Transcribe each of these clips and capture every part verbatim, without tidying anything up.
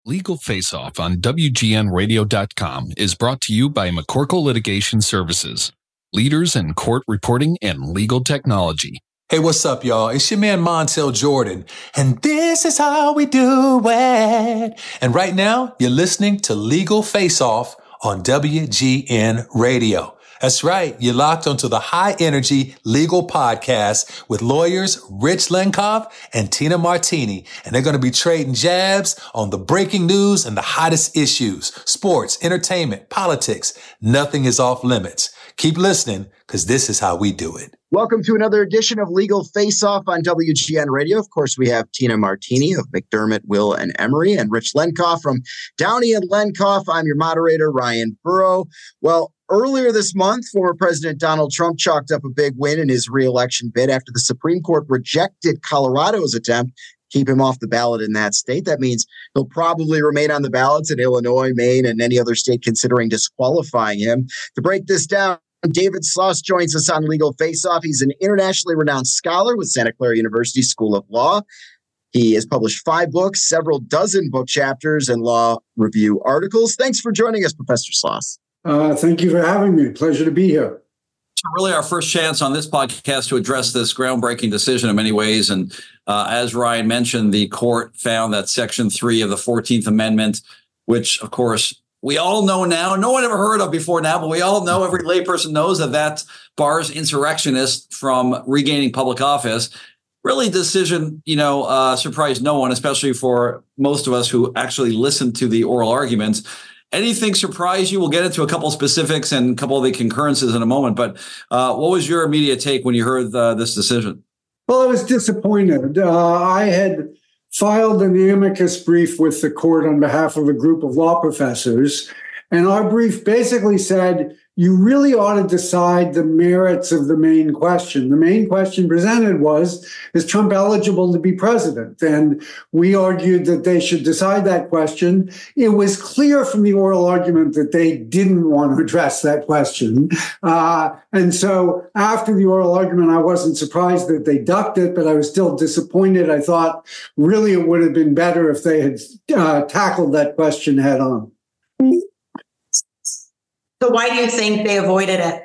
Legal Face Off on W G N radio dot com is brought to you by McCorkle Litigation Services, leaders in court reporting and legal technology. Hey, what's up, y'all? It's your man, Montel Jordan, and this is how we do it. And right now, you're listening to Legal Face Off on W G N Radio. That's right. You're locked onto the high energy legal podcast with lawyers Rich Lenkov and Tina Martini. And they're going to be trading jabs on the breaking news and the hottest issues, sports, entertainment, politics. Nothing is off limits. Keep listening because this is how we do it. Welcome to another edition of Legal Face Off on W G N Radio. Of course, we have Tina Martini of McDermott, Will, and Emery, and Rich Lenkov from Downey and Lenkov. I'm your moderator, Ryan Burrow. Well, earlier this month, former President Donald Trump chalked up a big win in his re-election bid after the Supreme Court rejected Colorado's attempt to keep him off the ballot in that state. That means he'll probably remain on the ballots in Illinois, Maine, and any other state considering disqualifying him. To break this down, David Sloss joins us on Legal Face Off. He's an internationally renowned scholar with Santa Clara University School of Law. He has published five books, several dozen book chapters, and law review articles. Thanks for joining us, Professor Sloss. Uh, thank you for having me. Pleasure to be here. It's really our first chance on this podcast to address this groundbreaking decision in many ways. And uh, as Ryan mentioned, the court found that Section three of the fourteenth Amendment, which, of course, we all know now, no one ever heard of before now, but we all know, every layperson knows that that bars insurrectionists from regaining public office. Really, decision, you know, uh, surprised no one, especially for most of us who actually listened to the oral arguments. Anything surprise you? We'll get into a couple of specifics and a couple of the concurrences in a moment. But uh, what was your immediate take when you heard uh, this decision? Well, I was disappointed. Uh, I had filed an amicus brief with the court on behalf of a group of law professors. And our brief basically said, you really ought to decide the merits of the main question. The main question presented was, is Trump eligible to be president? And we argued that they should decide that question. It was clear from the oral argument that they didn't want to address that question. Uh, and so after the oral argument, I wasn't surprised that they ducked it, but I was still disappointed. I thought really it would have been better if they had uh, tackled that question head on. So why do you think they avoided it?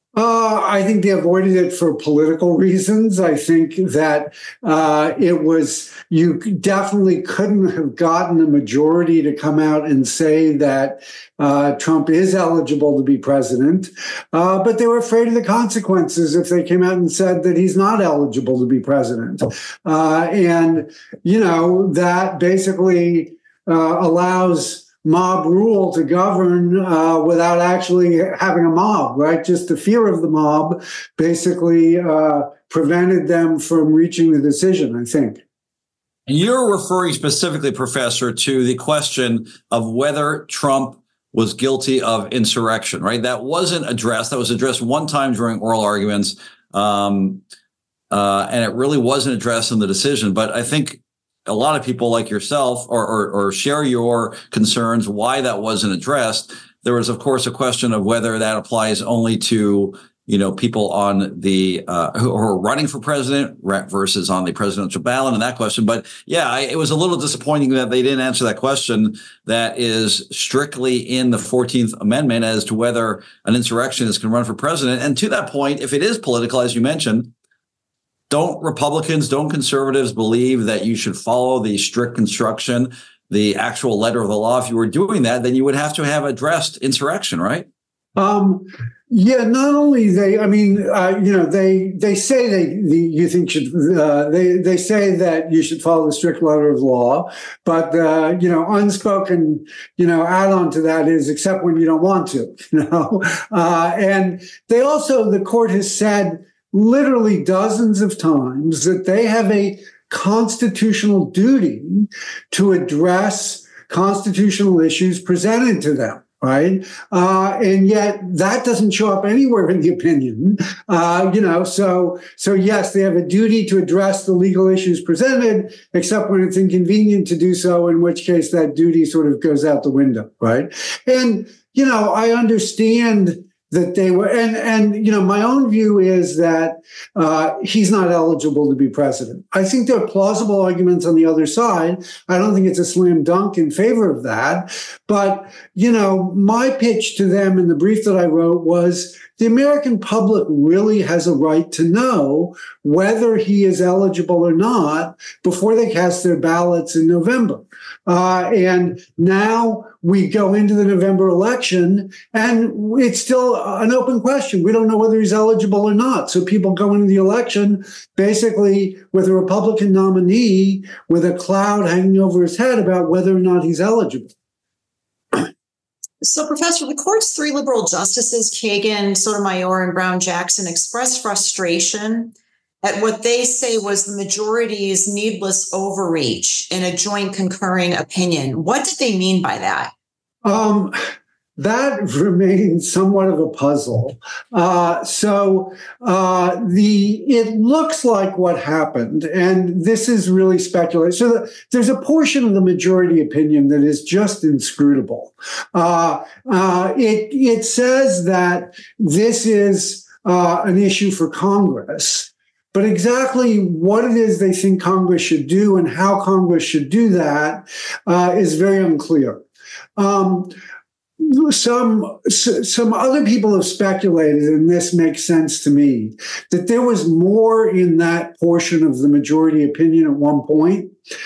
Uh, I think they avoided it for political reasons. I think that uh, it was, you definitely couldn't have gotten a majority to come out and say that uh, Trump is eligible to be president. Uh, but they were afraid of the consequences if they came out and said that he's not eligible to be president. Uh, and, you know, that basically uh, allows mob rule to govern uh, without actually having a mob, right? Just the fear of the mob basically uh, prevented them from reaching the decision, I think. And you're referring specifically, Professor, to the question of whether Trump was guilty of insurrection, right? That wasn't addressed. That was addressed one time during oral arguments, um, uh, and it really wasn't addressed in the decision. But I think a lot of people like yourself or, or, or share your concerns why that wasn't addressed. There was, of course, a question of whether that applies only to, you know, people on the uh, who are running for president versus on the presidential ballot and that question. But yeah, I, it was a little disappointing that they didn't answer that question that is strictly in the fourteenth Amendment as to whether an insurrectionist can run for president. And to that point, if it is political, as you mentioned, don't Republicans, don't conservatives believe that you should follow the strict construction, the actual letter of the law? If you were doing that, then you would have to have addressed insurrection, right? Um, yeah, not only they, I mean, uh, you know, they they say they the, you think should uh, they they say that you should follow the strict letter of law, but uh, you know, unspoken, you know, add on to that is except when you don't want to, you know, uh, and they also the court has said literally dozens of times that they have a constitutional duty to address constitutional issues presented to them, right? Uh, and yet that doesn't show up anywhere in the opinion, uh, you know, so, so yes, they have a duty to address the legal issues presented, except when it's inconvenient to do so, in which case that duty sort of goes out the window, right? And, you know, I understand that they were, and, and, you know, my own view is that uh, he's not eligible to be president. I think there are plausible arguments on the other side. I don't think it's a slam dunk in favor of that. But, you know, my pitch to them in the brief that I wrote was the American public really has a right to know whether he is eligible or not before they cast their ballots in November. Uh, and now we go into the November election, and it's still an open question. We don't know whether he's eligible or not. So people go into the election basically with a Republican nominee with a cloud hanging over his head about whether or not he's eligible. So, Professor, the court's three liberal justices, Kagan, Sotomayor, and Brown-Jackson, expressed frustration at what they say was the majority's needless overreach in a joint concurring opinion. What did they mean by that? Um, that remains somewhat of a puzzle. Uh, so uh, the it looks like what happened, and this is really speculative. So the, there's a portion of the majority opinion that is just inscrutable. Uh, uh, it it says that this is uh, an issue for Congress. But exactly what it is they think Congress should do and how Congress should do that uh, is very unclear. Um, some some other people have speculated, and this makes sense to me, that there was more in that portion of the majority opinion at one point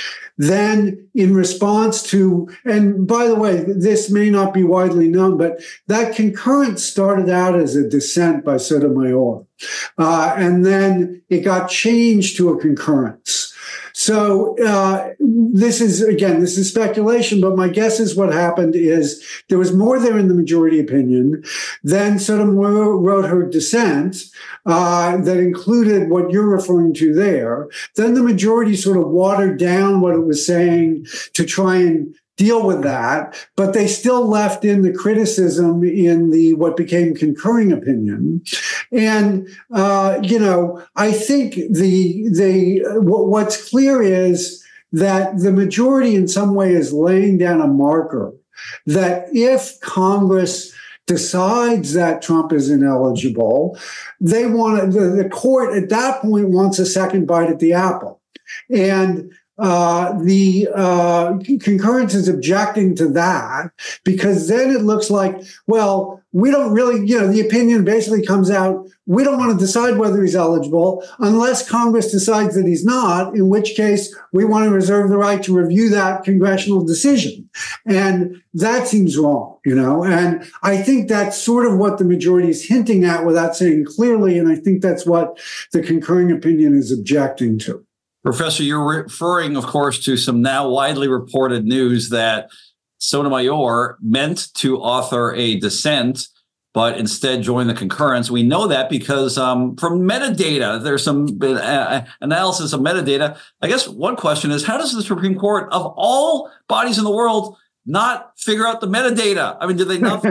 than in response to, and by the way, this may not be widely known, but that concurrence started out as a dissent by Sotomayor. Uh, and then it got changed to a concurrence. So uh, this is, again, this is speculation, but my guess is what happened is there was more there in the majority opinion. Then Sotomayor wrote her dissent uh, that included what you're referring to there. Then the majority sort of watered down what it was saying to try and deal with that, but they still left in the criticism in the what became concurring opinion. And uh, you know, I think the the w- what's clear is that the majority in some way is laying down a marker that if Congress decides that Trump is ineligible, they want to, the, the court at that point wants a second bite at the apple. And Uh, the uh, concurrence is objecting to that because then it looks like, well, we don't really, you know, the opinion basically comes out, we don't want to decide whether he's eligible unless Congress decides that he's not, in which case we want to reserve the right to review that congressional decision. And that seems wrong, you know, and I think that's sort of what the majority is hinting at without saying clearly. And I think that's what the concurring opinion is objecting to. Professor, you're referring, of course, to some now widely reported news that Sotomayor meant to author a dissent, but instead joined the concurrence. We know that because um, from metadata, there's some uh, analysis of metadata. I guess one question is, how does the Supreme Court, of all bodies in the world, not figure out the metadata? I mean, do they not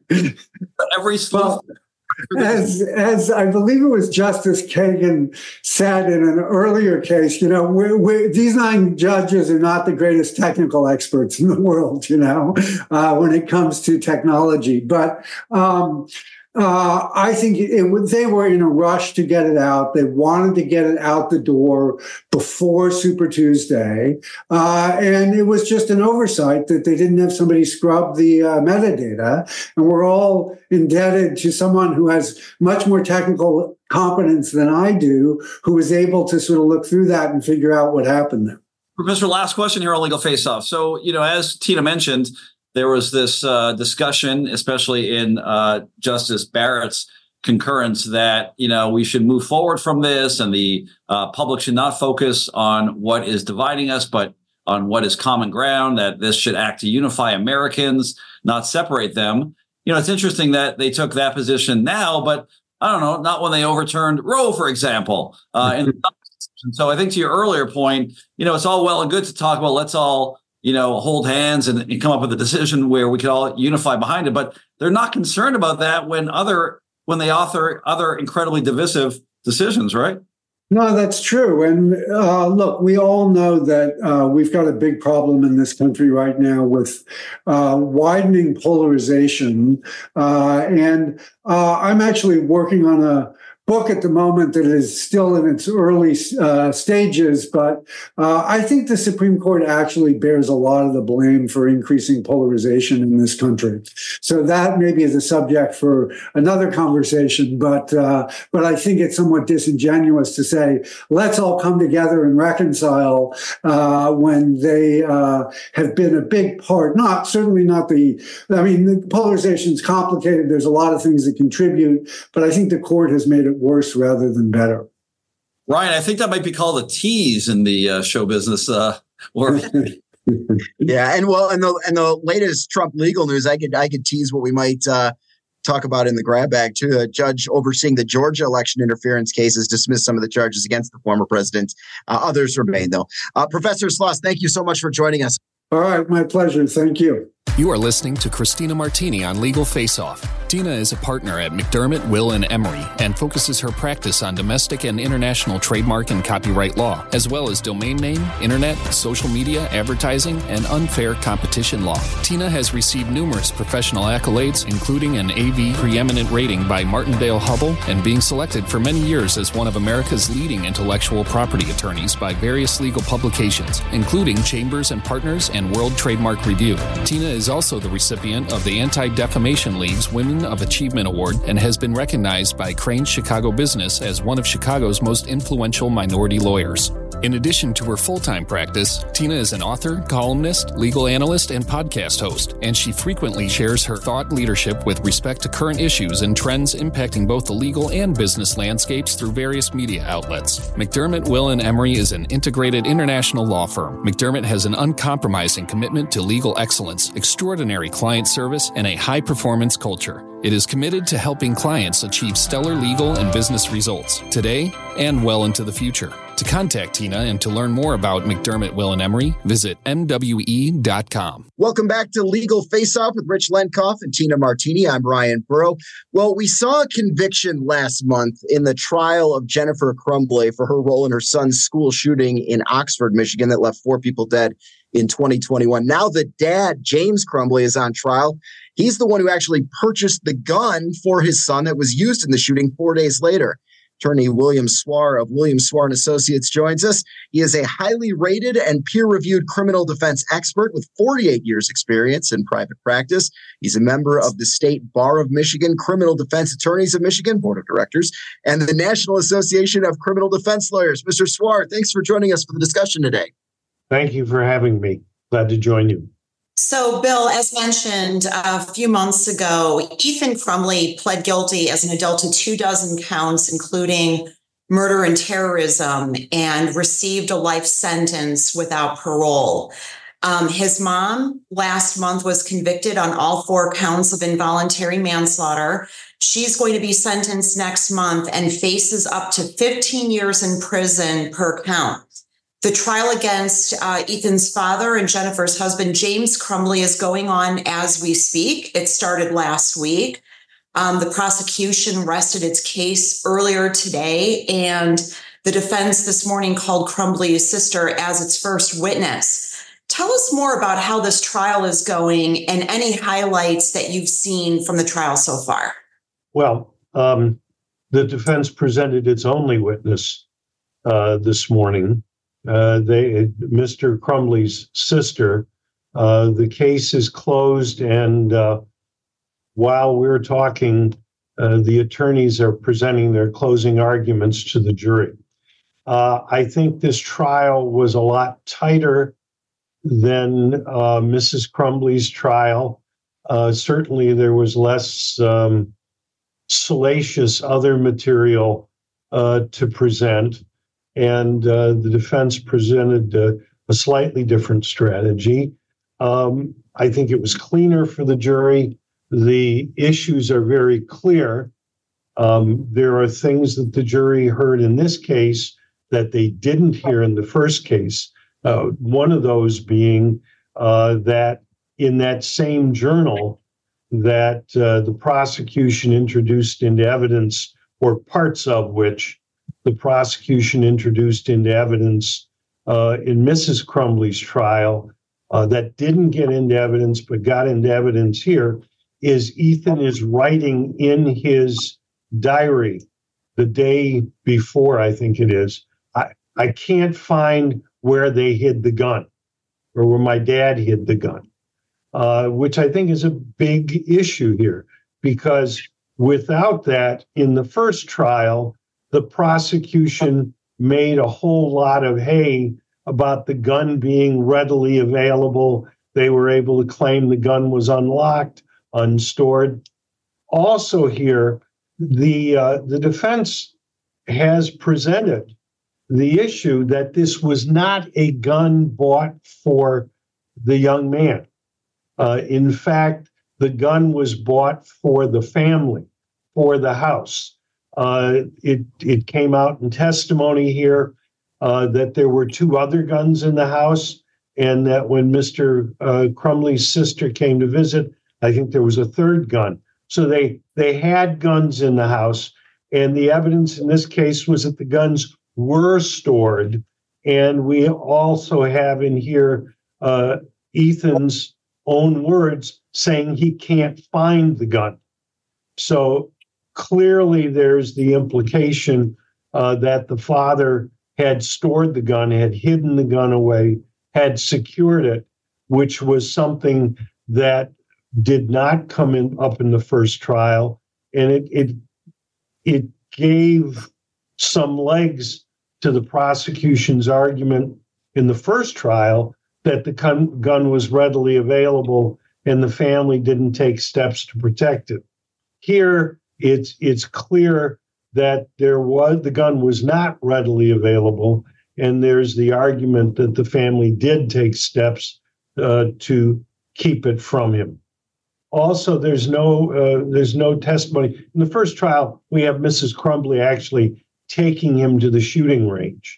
every sleuth? Well, As, as I believe it was Justice Kagan said in an earlier case, you know, we're, we're, these nine judges are not the greatest technical experts in the world, you know, uh, when it comes to technology. But um, uh, I think it, it, they were in a rush to get it out. They wanted to get it out the door before Super Tuesday. Uh, and it was just an oversight that they didn't have somebody scrub the uh, metadata. And we're all indebted to someone who has much more technical competence than I do, who was able to sort of look through that and figure out what happened there. Professor, last question here on Legal Face Off. So, you know, as Tina mentioned, there was this uh, discussion, especially in uh, Justice Barrett's concurrence, that, you know, we should move forward from this and the uh, public should not focus on what is dividing us, but on what is common ground, that this should act to unify Americans, not separate them. You know, it's interesting that they took that position now, but I don't know, not when they overturned Roe, for example. Uh, and so I think to your earlier point, you know, it's all well and good to talk about let's all, you know, hold hands and, and come up with a decision where we could all unify behind it. But they're not concerned about that when other when they author other incredibly divisive decisions, right? No, that's true. And uh, look, we all know that uh, we've got a big problem in this country right now with uh, widening polarization. Uh, and uh, I'm actually working on a book at the moment that is still in its early uh, stages, but uh, I think the Supreme Court actually bears a lot of the blame for increasing polarization in this country. So that may be the subject for another conversation, but uh, but I think it's somewhat disingenuous to say, let's all come together and reconcile uh, when they uh, have been a big part, not certainly not the, I mean, the polarization is complicated. There's a lot of things that contribute, but I think the court has made it worse rather than better. Ryan, I think that might be called a tease in the uh, show business. Uh, or yeah, and well, and the and the latest Trump legal news, I could I could tease what we might uh, talk about in the grab bag too. A judge overseeing the Georgia election interference case has dismissed some of the charges against the former president. Uh, others remain, though. Uh, Professor Schloss, thank you so much for joining us. All right, my pleasure. Thank you. You are listening to Christina Martini on Legal Face Off. Tina is a partner at McDermott, Will and Emery and focuses her practice on domestic and international trademark and copyright law, as well as domain name, internet, social media, advertising, and unfair competition law. Tina has received numerous professional accolades, including an A V preeminent rating by Martindale-Hubbell and being selected for many years as one of America's leading intellectual property attorneys by various legal publications, including Chambers and Partners and World Trademark Review. Tina is also the recipient of the Anti-Defamation League's Women of Achievement Award and has been recognized by Crain's Chicago Business as one of Chicago's most influential minority lawyers. In addition to her full-time practice, Tina is an author, columnist, legal analyst, and podcast host, and she frequently shares her thought leadership with respect to current issues and trends impacting both the legal and business landscapes through various media outlets. McDermott, Will and Emery is an integrated international law firm. McDermott has an uncompromising commitment to legal excellence, extraordinary client service, and a high-performance culture. It is committed to helping clients achieve stellar legal and business results today and well into the future. To contact Tina and to learn more about McDermott, Will and Emery, visit M W E dot com. Welcome back to Legal Face Off with Rich Lenkoff and Tina Martini. I'm Ryan Burrow. Well, we saw a conviction last month in the trial of Jennifer Crumbley for her role in her son's school shooting in Oxford, Michigan, that left four people dead in twenty twenty-one. Now the dad, James Crumbley, is on trial. He's the one who actually purchased the gun for his son that was used in the shooting four days later. Attorney William Swar of William Swar and Associates joins us. He is a highly rated and peer-reviewed criminal defense expert with forty-eight years experience in private practice. He's a member of the State Bar of Michigan, Criminal Defense Attorneys of Michigan Board of Directors, and the National Association of Criminal Defense Lawyers. Mister Swar, thanks for joining us for the discussion today. Thank you for having me. Glad to join you. So, Bill, as mentioned a few months ago, Ethan Crumbley pled guilty as an adult to two dozen counts, including murder and terrorism, and received a life sentence without parole. Um, his mom last month was convicted on all four counts of involuntary manslaughter. She's going to be sentenced next month and faces up to fifteen years in prison per count. The trial against uh, Ethan's father and Jennifer's husband, James Crumbley, is going on as we speak. It started last week. Um, the prosecution rested its case earlier today, and the defense this morning called Crumbley's sister as its first witness. Tell us more about how this trial is going and any highlights that you've seen from the trial so far. Well, um, the defense presented its only witness uh, this morning. Uh, they, Mister Crumbley's sister. Uh, the case is closed, and uh, while we're talking, uh, the attorneys are presenting their closing arguments to the jury. Uh, I think this trial was a lot tighter than uh, Missus Crumbley's trial. Uh, certainly, there was less um, salacious other material uh, to present. And uh, the defense presented uh, a slightly different strategy. Um, I think it was cleaner for the jury. The issues are very clear. Um, there are things that the jury heard in this case that they didn't hear in the first case. Uh, one of those being uh, that in that same journal that uh, the prosecution introduced into evidence, or parts of which the prosecution introduced into evidence uh, in Missus Crumbley's trial uh, that didn't get into evidence but got into evidence here is Ethan is writing in his diary the day before, I think it is, I, I can't find where they hid the gun or where my dad hid the gun, uh, which I think is a big issue here, because without that, in the first trial, the prosecution made a whole lot of hay about the gun being readily available. They were able to claim the gun was unlocked, unstored. Also here, the uh, the defense has presented the issue that this was not a gun bought for the young man. Uh, in fact, the gun was bought for the family, for the house. Uh, it it came out in testimony here uh, that there were two other guns in the house, and that when Mister Uh, Crumbley's sister came to visit, I think there was a third gun. So they they had guns in the house, and the evidence in this case was that the guns were stored. And we also have in here uh, Ethan's own words saying he can't find the gun. So clearly there's the implication uh, that the father had stored the gun, had hidden the gun away, had secured it, which was something that did not come in, up in the first trial. And it, it, it gave some legs to the prosecution's argument in the first trial that the gun, gun was readily available and the family didn't take steps to protect it. Here, it's it's clear that there was the gun was not readily available, and there's the argument that the family did take steps uh, to keep it from him. Also, there's no uh, there's no testimony in the first trial. We have Missus Crumbley actually taking him to the shooting range,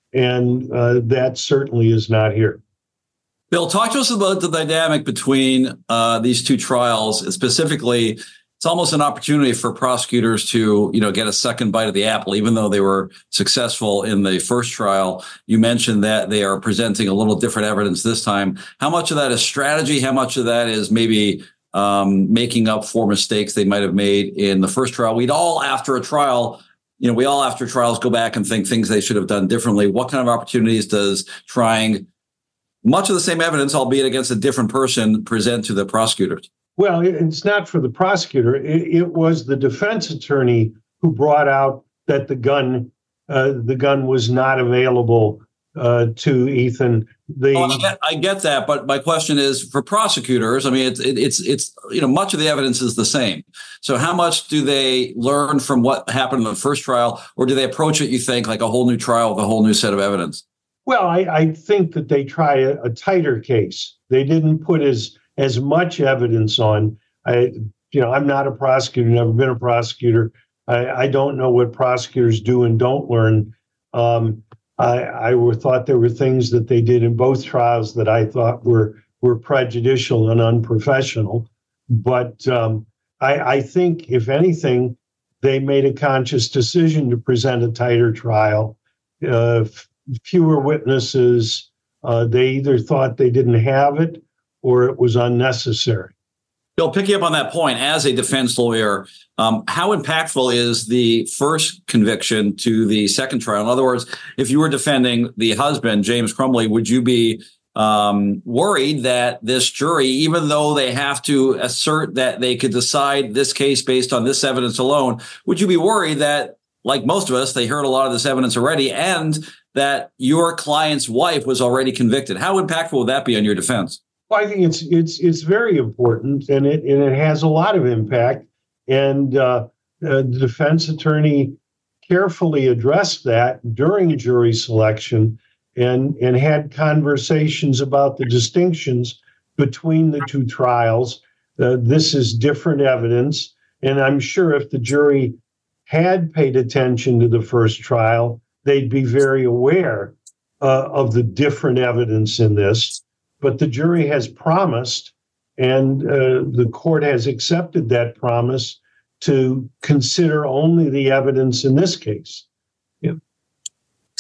and uh, that certainly is not here. Bill, talk to us about the dynamic between uh, these two trials. Specifically, it's almost an opportunity for prosecutors to, you know, get a second bite of the apple, even though they were successful in the first trial. You mentioned that they are presenting a little different evidence this time. How much of that is strategy? How much of that is maybe um, making up for mistakes they might have made in the first trial? We'd all, after a trial, you know, we all after trials go back and think things they should have done differently. What kind of opportunities does trying much of the same evidence, albeit against a different person, present to the prosecutors? Well, it's not for the prosecutor. It, it was the defense attorney who brought out that the gun, uh, the gun was not available uh, to Ethan. The, oh, I, get, I get that, but my question is for prosecutors. I mean, it's it, it's it's you know much of the evidence is the same. So how much do they learn from what happened in the first trial, or do they approach it, you think, like a whole new trial with a whole new set of evidence? Well, I, I think that they try a, a tighter case. They didn't put as as much evidence on. I, you know, I'm not a prosecutor, never been a prosecutor. I, I don't know what prosecutors do and don't learn. Um, I, I were, thought there were things that they did in both trials that I thought were were prejudicial and unprofessional. But um, I, I think, if anything, they made a conscious decision to present a tighter trial. Uh, f- fewer witnesses. Uh, they either thought they didn't have it or it was unnecessary. Bill, picking up on that point, as a defense lawyer, um, how impactful is the first conviction to the second trial? In other words, if you were defending the husband, James Crumbley, would you be um, worried that this jury, even though they have to assert that they could decide this case based on this evidence alone, would you be worried that, like most of us, they heard a lot of this evidence already and that your client's wife was already convicted? How impactful would that be on your defense? Well, I think it's it's it's very important, and it and it has a lot of impact. And uh, uh, the defense attorney carefully addressed that during jury selection, and and had conversations about the distinctions between the two trials. Uh, this is different evidence, and I'm sure if the jury had paid attention to the first trial, they'd be very aware uh, of the different evidence in this. But the jury has promised, and uh, the court has accepted that promise, to consider only the evidence in this case.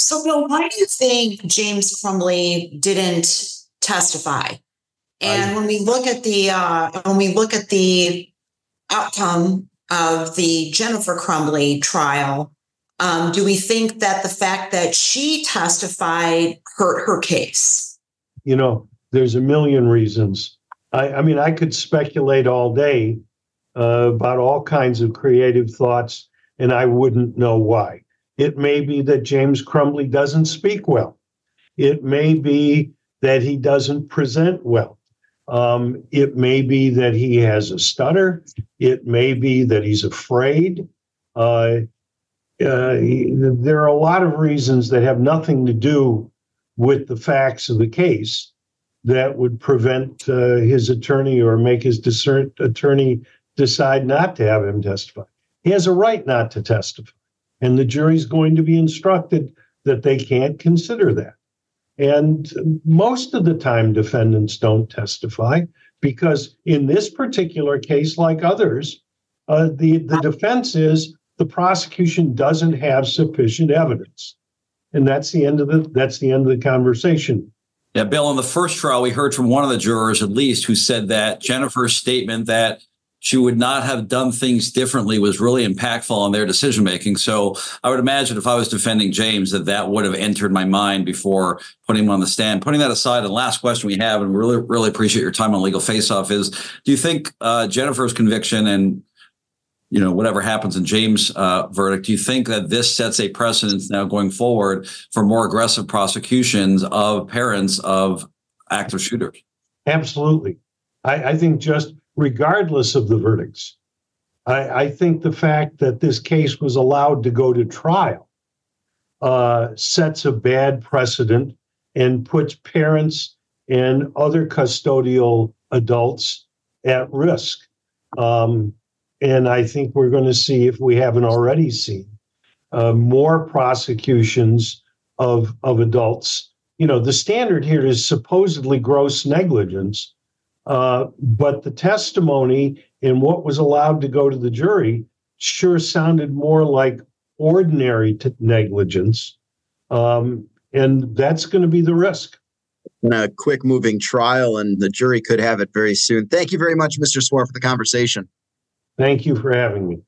So, Bill, why do you think James Crumbley didn't testify? And I, when we look at the uh, when we look at the outcome of the Jennifer Crumbley trial, um, do we think that the fact that she testified hurt her case? You know, there's a million reasons. I, I mean, I could speculate all day uh, about all kinds of creative thoughts, and I wouldn't know why. It may be that James Crumbley doesn't speak well. It may be that he doesn't present well. Um, it may be that he has a stutter. It may be that he's afraid. Uh, uh, he, there are a lot of reasons that have nothing to do with the facts of the case that would prevent uh, his attorney or make his discern- attorney decide not to have him testify. He has a right not to testify. And the jury's going to be instructed that they can't consider that. And most of the time, defendants don't testify because in this particular case, like others, uh, the, the defense is the prosecution doesn't have sufficient evidence. And that's the end of the that's the end of the conversation. Yeah, Bill, in the first trial, we heard from one of the jurors, at least, who said that Jennifer's statement that she would not have done things differently was really impactful on their decision making. So I would imagine if I was defending James, that that would have entered my mind before putting him on the stand. Putting that aside, the last question we have, and we really, really appreciate your time on Legal Face Off, is do you think uh, Jennifer's conviction and, you know, whatever happens in James' uh, verdict, do you think that this sets a precedent now going forward for more aggressive prosecutions of parents of active shooters? Absolutely. I, I think just regardless of the verdicts, I, I think the fact that this case was allowed to go to trial uh, sets a bad precedent and puts parents and other custodial adults at risk. Um, and I think we're going to see, if we haven't already seen, uh, more prosecutions of, of adults. You know, the standard here is supposedly gross negligence. Uh, but the testimony and what was allowed to go to the jury sure sounded more like ordinary t- negligence. Um, and that's going to be the risk. And a quick moving trial, and the jury could have it very soon. Thank you very much, Mister Swore, for the conversation. Thank you for having me.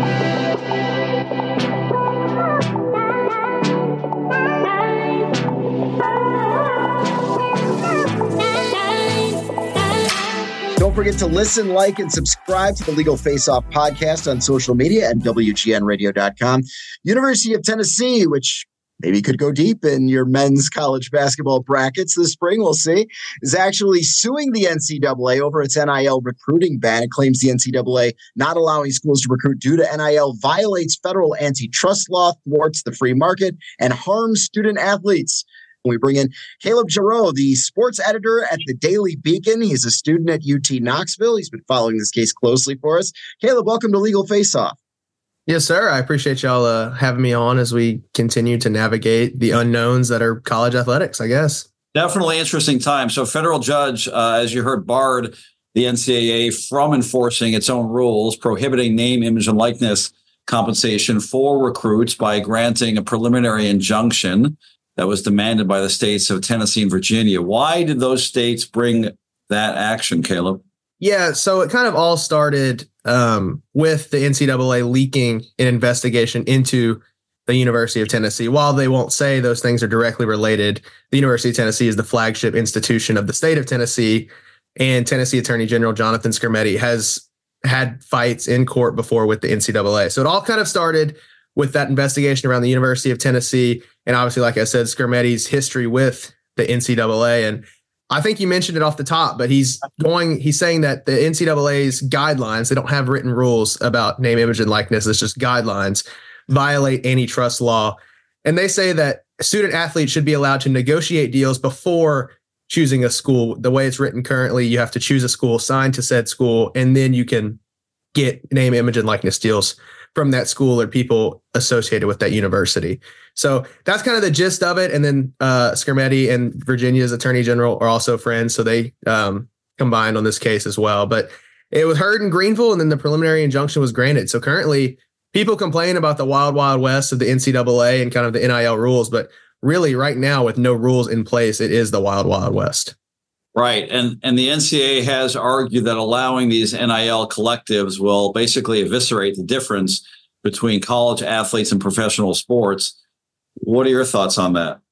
Don't forget to listen, like, and subscribe to the Legal Face Off podcast on social media and W G N radio dot com. University of Tennessee, which maybe could go deep in your men's college basketball brackets this spring, we'll see, is actually suing the N C double A over its N I L recruiting ban. It claims the N C double A not allowing schools to recruit due to N I L violates federal antitrust law, thwarts the free market, and harms student athletes. We bring in Caleb Giroux, the sports editor at the Daily Beacon. He's a student at U T Knoxville. He's been following this case closely for us. Caleb, welcome to Legal Face Off. Yes, sir. I appreciate y'all uh, having me on as we continue to navigate the unknowns that are college athletics, I guess. Definitely interesting time. So federal judge, uh, as you heard, barred the N C double A from enforcing its own rules, prohibiting name, image, and likeness compensation for recruits by granting a preliminary injunction that was demanded by the states of Tennessee and Virginia. Why did those states bring that action, Caleb? Yeah, so it kind of all started um, with the N C double A leaking an investigation into the University of Tennessee. While they won't say those things are directly related, the University of Tennessee is the flagship institution of the state of Tennessee, and Tennessee Attorney General Jonathan Skrmetti has had fights in court before with the N C double A. So it all kind of started with that investigation around the University of Tennessee. And obviously, like I said, Skrmetti's history with the N C double A. And I think you mentioned it off the top, but he's going, he's saying that the N C double A's guidelines, they don't have written rules about name, image, and likeness. It's just guidelines, violate antitrust law. And they say that student athletes should be allowed to negotiate deals before choosing a school. The way it's written currently, you have to choose a school, sign to said school, and then you can get name, image, and likeness deals from that school or people associated with that university. So that's kind of the gist of it. And then uh, Skrmetti and Virginia's attorney general are also friends. So they um, combined on this case as well. But it was heard in Greenville, and then the preliminary injunction was granted. So currently people complain about the wild, wild west of the N C double A and kind of the N I L rules, but really right now with no rules in place, it is the wild, wild west. Right. And and the N C A A has argued that allowing these N I L collectives will basically eviscerate the difference between college athletes and professional sports. What are your thoughts on that?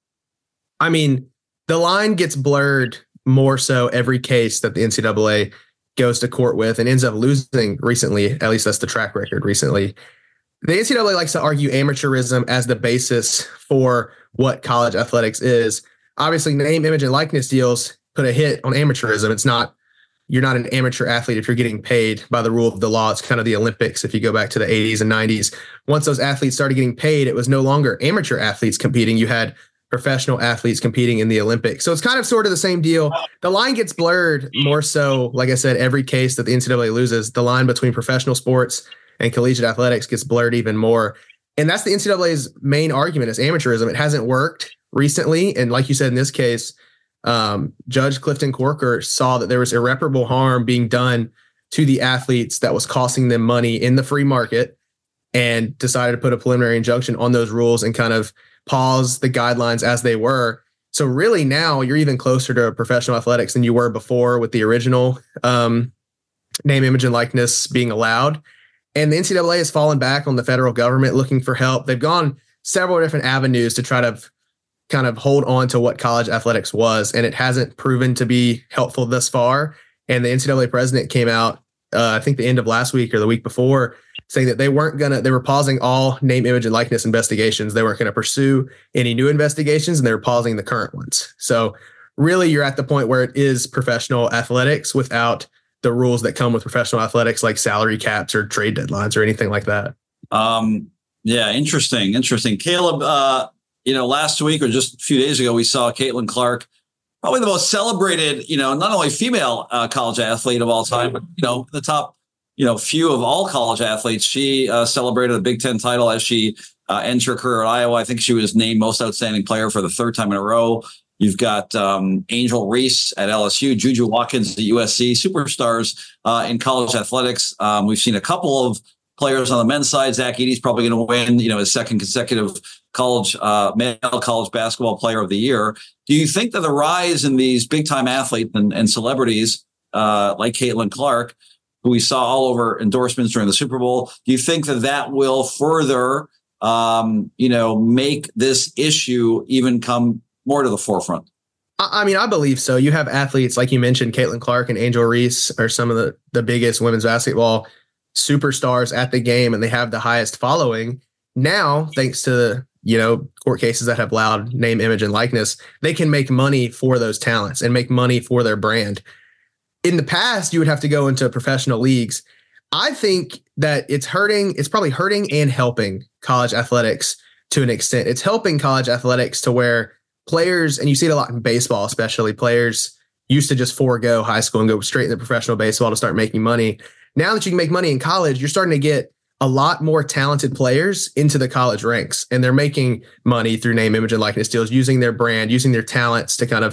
I mean, the line gets blurred more so every case that the N C double A goes to court with and ends up losing recently. At least that's the track record recently. The N C double A likes to argue amateurism as the basis for what college athletics is. Obviously, name, image, and likeness deals put a hit on amateurism. It's not, you're not an amateur athlete if you're getting paid by the rule of the law. It's kind of the Olympics if you go back to the eighties and nineties. Once those athletes started getting paid, it was no longer amateur athletes competing. You had professional athletes competing in the Olympics. So it's kind of sort of the same deal. The line gets blurred more so, like I said, every case that the N C double A loses, the line between professional sports and collegiate athletics gets blurred even more. And that's the N C double A's main argument is amateurism. It hasn't worked recently. And like you said, in this case, um, Judge Clifton Corker saw that there was irreparable harm being done to the athletes that was costing them money in the free market and decided to put a preliminary injunction on those rules and kind of pause the guidelines as they were. So really now you're even closer to professional athletics than you were before with the original um, name, image, and likeness being allowed. And the N C double A has fallen back on the federal government looking for help. They've gone several different avenues to try to kind of hold on to what college athletics was, and it hasn't proven to be helpful thus far. And the N C double A president came out, uh, I think the end of last week or the week before, saying that they weren't going to, they were pausing all name, image, and likeness investigations. They weren't going to pursue any new investigations, and they were pausing the current ones. So really you're at the point where it is professional athletics without the rules that come with professional athletics, like salary caps or trade deadlines or anything like that. Um, yeah, interesting, interesting. Caleb, uh, you know, last week or just a few days ago, we saw Caitlin Clark, probably the most celebrated, you know, not only female uh, college athlete of all time, but, you know, the top, you know, few of all college athletes. She uh, celebrated a Big Ten title as she uh, ends her career at Iowa. I think she was named most outstanding player for the third time in a row. You've got um, Angel Reese at L S U, Juju Watkins at U S C, superstars uh, in college athletics. Um, we've seen a couple of players on the men's side. Zach Edey's probably going to win, you know, his second consecutive college uh, male college basketball player of the year. Do you think that the rise in these big time athletes and, and celebrities uh, like Caitlin Clark, who we saw all over endorsements during the Super Bowl, do you think that that will further, um, you know, make this issue even come more to the forefront? I mean, I believe so. You have athletes, like you mentioned, Caitlin Clark and Angel Reese are some of the, the biggest women's basketball superstars at the game, and they have the highest following. Now, thanks to the, you know, court cases that have allowed name, image, and likeness, they can make money for those talents and make money for their brand. In the past, you would have to go into professional leagues. I think that it's hurting, it's probably hurting and helping college athletics to an extent. It's helping college athletics to where players, and you see it a lot in baseball, especially players used to just forego high school and go straight into professional baseball to start making money. Now that you can make money in college, you're starting to get a lot more talented players into the college ranks, and they're making money through name, image, and likeness deals, using their brand, using their talents to kind of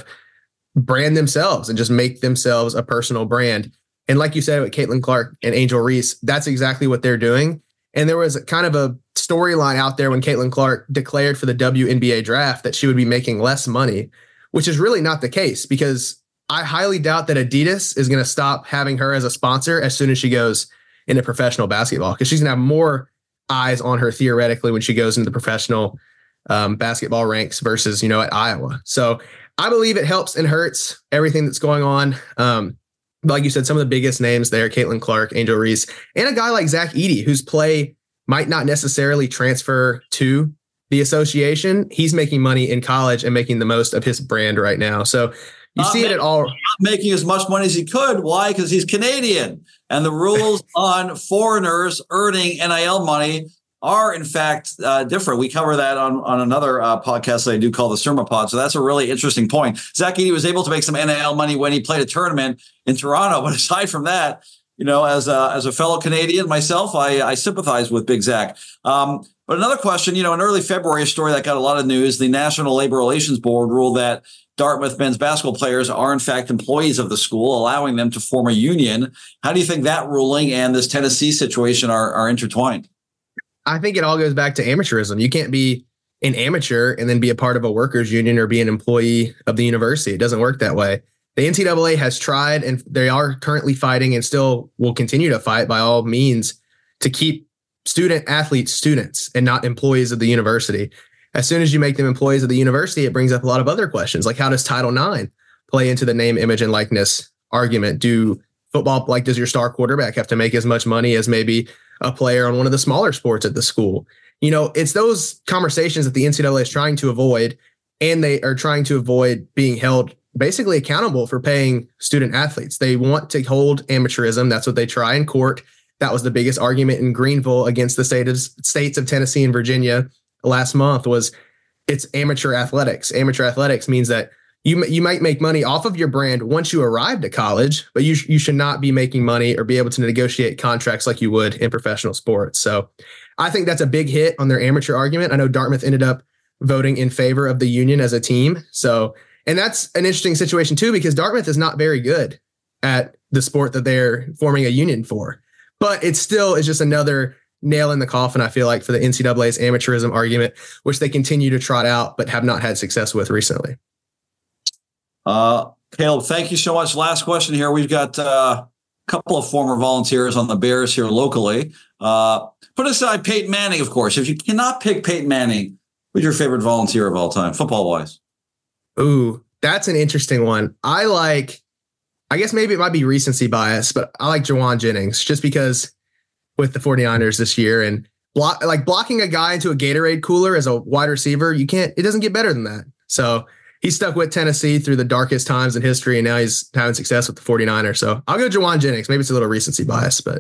brand themselves and just make themselves a personal brand. And like you said, with Caitlin Clark and Angel Reese, that's exactly what they're doing. And there was kind of a storyline out there when Caitlin Clark declared for the W N B A draft that she would be making less money, which is really not the case, because I highly doubt that Adidas is going to stop having her as a sponsor as soon as she goes into professional basketball, because she's going to have more eyes on her theoretically when she goes into the professional um, basketball ranks versus, you know, at Iowa. So I believe it helps and hurts everything that's going on. Um, like you said, some of the biggest names there, Caitlin Clark, Angel Reese, and a guy like Zach Edey, whose play might not necessarily transfer to the association. He's making money in college and making the most of his brand right now. So you Not see making, it all. Not making as much money as he could. Why? Because he's Canadian. And the rules on foreigners earning N I L money are, in fact, uh, different. We cover that on, on another uh, podcast that I do called the Sermapod. So that's a really interesting point. Zach Edey was able to make some N I L money when he played a tournament in Toronto. But aside from that, you know, as a, as a fellow Canadian myself, I, I sympathize with Big Zach. Um, but another question, you know, in early February, a story that got a lot of news, the National Labor Relations Board ruled that Dartmouth men's basketball players are, in fact, employees of the school, allowing them to form a union. How do you think that ruling and this Tennessee situation are, are intertwined? I think it all goes back to amateurism. You can't be an amateur and then be a part of a workers union or be an employee of the university. It doesn't work that way. The N C double A has tried, and they are currently fighting and still will continue to fight by all means to keep student athletes students and not employees of the university. As soon as you make them employees of the university, it brings up a lot of other questions, like how does Title nine play into the name, image, and likeness argument? Do football, like does your star quarterback have to make as much money as maybe a player on one of the smaller sports at the school? You know, it's those conversations that the N C double A is trying to avoid, and they are trying to avoid being held basically accountable for paying student athletes. They want to hold amateurism. That's what they try in court. That was the biggest argument in Greenville against the state of, states of Tennessee and Virginia last month was it's amateur athletics. Amateur athletics means that you you might make money off of your brand once you arrive to college, but you, sh- you should not be making money or be able to negotiate contracts like you would in professional sports. So I think that's a big hit on their amateur argument. I know Dartmouth ended up voting in favor of the union as a team. So, and that's an interesting situation too, because Dartmouth is not very good at the sport that they're forming a union for, but it still is just another nail in the coffin, I feel like, for the N C double A's amateurism argument, which they continue to trot out, but have not had success with recently. Uh, Caleb, thank you so much. Last question here. We've got uh, a couple of former volunteers on the Bears here locally. Uh, put aside Peyton Manning, of course. If you cannot pick Peyton Manning, who's your favorite volunteer of all time, football-wise? Ooh, that's an interesting one. I like, I guess maybe it might be recency bias, but I like Jawan Jennings just because with the 49ers this year and block, like blocking a guy into a Gatorade cooler as a wide receiver, you can't, it doesn't get better than that. So he stuck with Tennessee through the darkest times in history, and now he's having success with the 49ers. So I'll go Jawan Jennings. Maybe it's a little recency bias, but.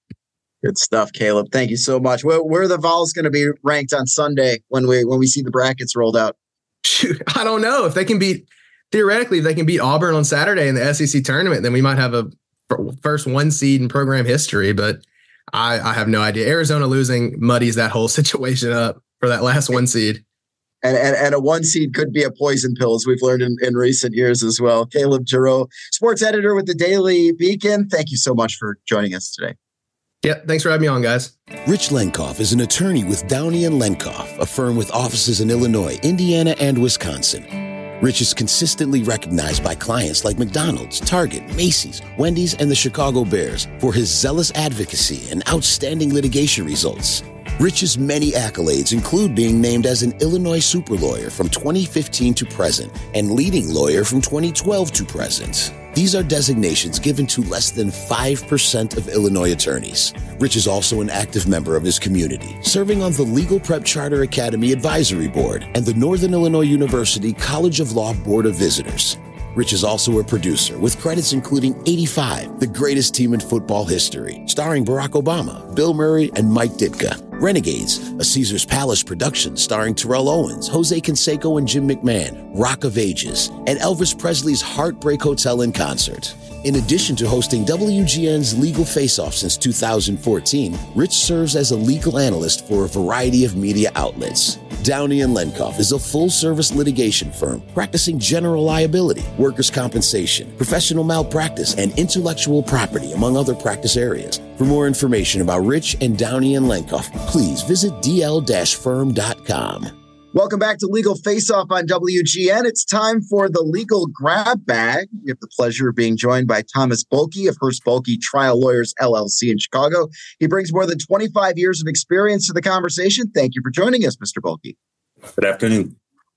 Good stuff, Caleb. Thank you so much. Where, where are the Vols going to be ranked on Sunday when we when we see the brackets rolled out? Shoot, I don't know. If they can beat, theoretically, if they can beat Auburn on Saturday in the S E C tournament, then we might have a first one seed in program history, but I, I have no idea. Arizona losing muddies that whole situation up for that last one seed. And, and, and a one seed could be a poison pill, as we've learned in, in recent years as well. Caleb Giroux, sports editor with the Daily Beacon. Thank you so much for joining us today. Yep. Thanks for having me on, guys. Rich Lenkoff is an attorney with Downey and Lenkoff, a firm with offices in Illinois, Indiana, and Wisconsin. Rich is consistently recognized by clients like McDonald's, Target, Macy's, Wendy's, and the Chicago Bears for his zealous advocacy and outstanding litigation results. Rich's many accolades include being named as an Illinois super lawyer from twenty fifteen to present and leading lawyer from twenty twelve to present. These are designations given to less than five percent of Illinois attorneys. Rich is also an active member of his community, serving on the Legal Prep Charter Academy Advisory Board and the Northern Illinois University College of Law Board of Visitors. Rich is also a producer with credits including eighty-five, The Greatest Team in Football History, starring Barack Obama, Bill Murray, and Mike Ditka. Renegades, a Caesar's Palace production starring Terrell Owens, Jose Canseco and Jim McMahon, Rock of Ages, and Elvis Presley's Heartbreak Hotel in concert. In addition to hosting W G N's Legal Face-Off since two thousand fourteen, Rich serves as a legal analyst for a variety of media outlets. Downey and Lenkoff is a full-service litigation firm practicing general liability, workers' compensation, professional malpractice, and intellectual property, among other practice areas. For more information about Rich and Downey and Lenkoff, please visit d l dash firm dot com. Welcome back to Legal Face-Off on W G N. It's time for the Legal Grab Bag. We have the pleasure of being joined by Thomas Boelke of Hearst Boelke Trial Lawyers, L L C in Chicago. He brings more than twenty-five years of experience to the conversation. Thank you for joining us, Mister Boelke. Good afternoon.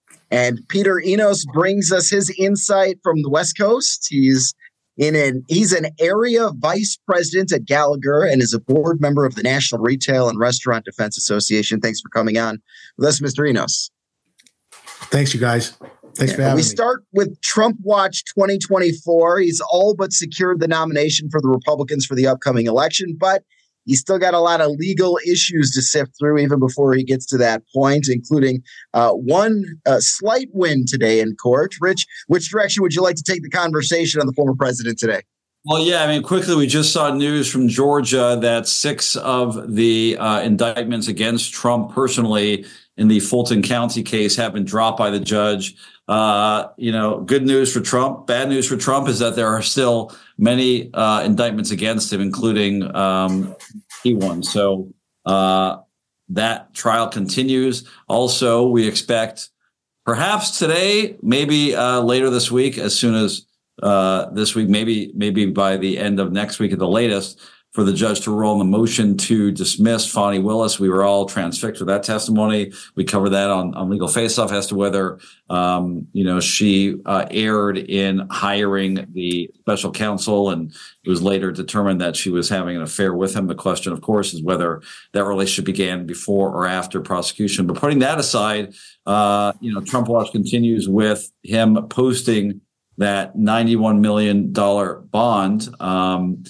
And Peter Enos brings us his insight from the West Coast. He's in an he's an area vice president at Gallagher and is a board member of the National Retail and Restaurant Defense Association. Thanks for coming on with us, Mister Enos. Thanks, you guys. Thanks yeah, for having we me. We start with Trump Watch twenty twenty-four. He's all but secured the nomination for the Republicans for the upcoming election, but he's still got a lot of legal issues to sift through even before he gets to that point, including uh, one uh, slight win today in court. Rich, which direction would you like to take the conversation on the former president today? Well, yeah, I mean, quickly, we just saw news from Georgia that six of the uh, indictments against Trump personally in the Fulton County case have been dropped by the judge. Uh, you know, good news for Trump. Bad news for Trump is that there are still many uh, indictments against him, including um, key ones. So, uh, that trial continues. Also, we expect perhaps today, maybe uh, later this week, as soon as uh, this week, maybe maybe by the end of next week at the latest, for the judge to rule on the motion to dismiss Fani Willis. We were all transfixed with that testimony. We covered that on, on Legal Face Off as to whether, um, you know, she uh, erred in hiring the special counsel, and it was later determined that she was having an affair with him. The question, of course, is whether that relationship began before or after prosecution. But putting that aside, uh, you know, Trump Watch continues with him posting that ninety-one million dollars bond. Um,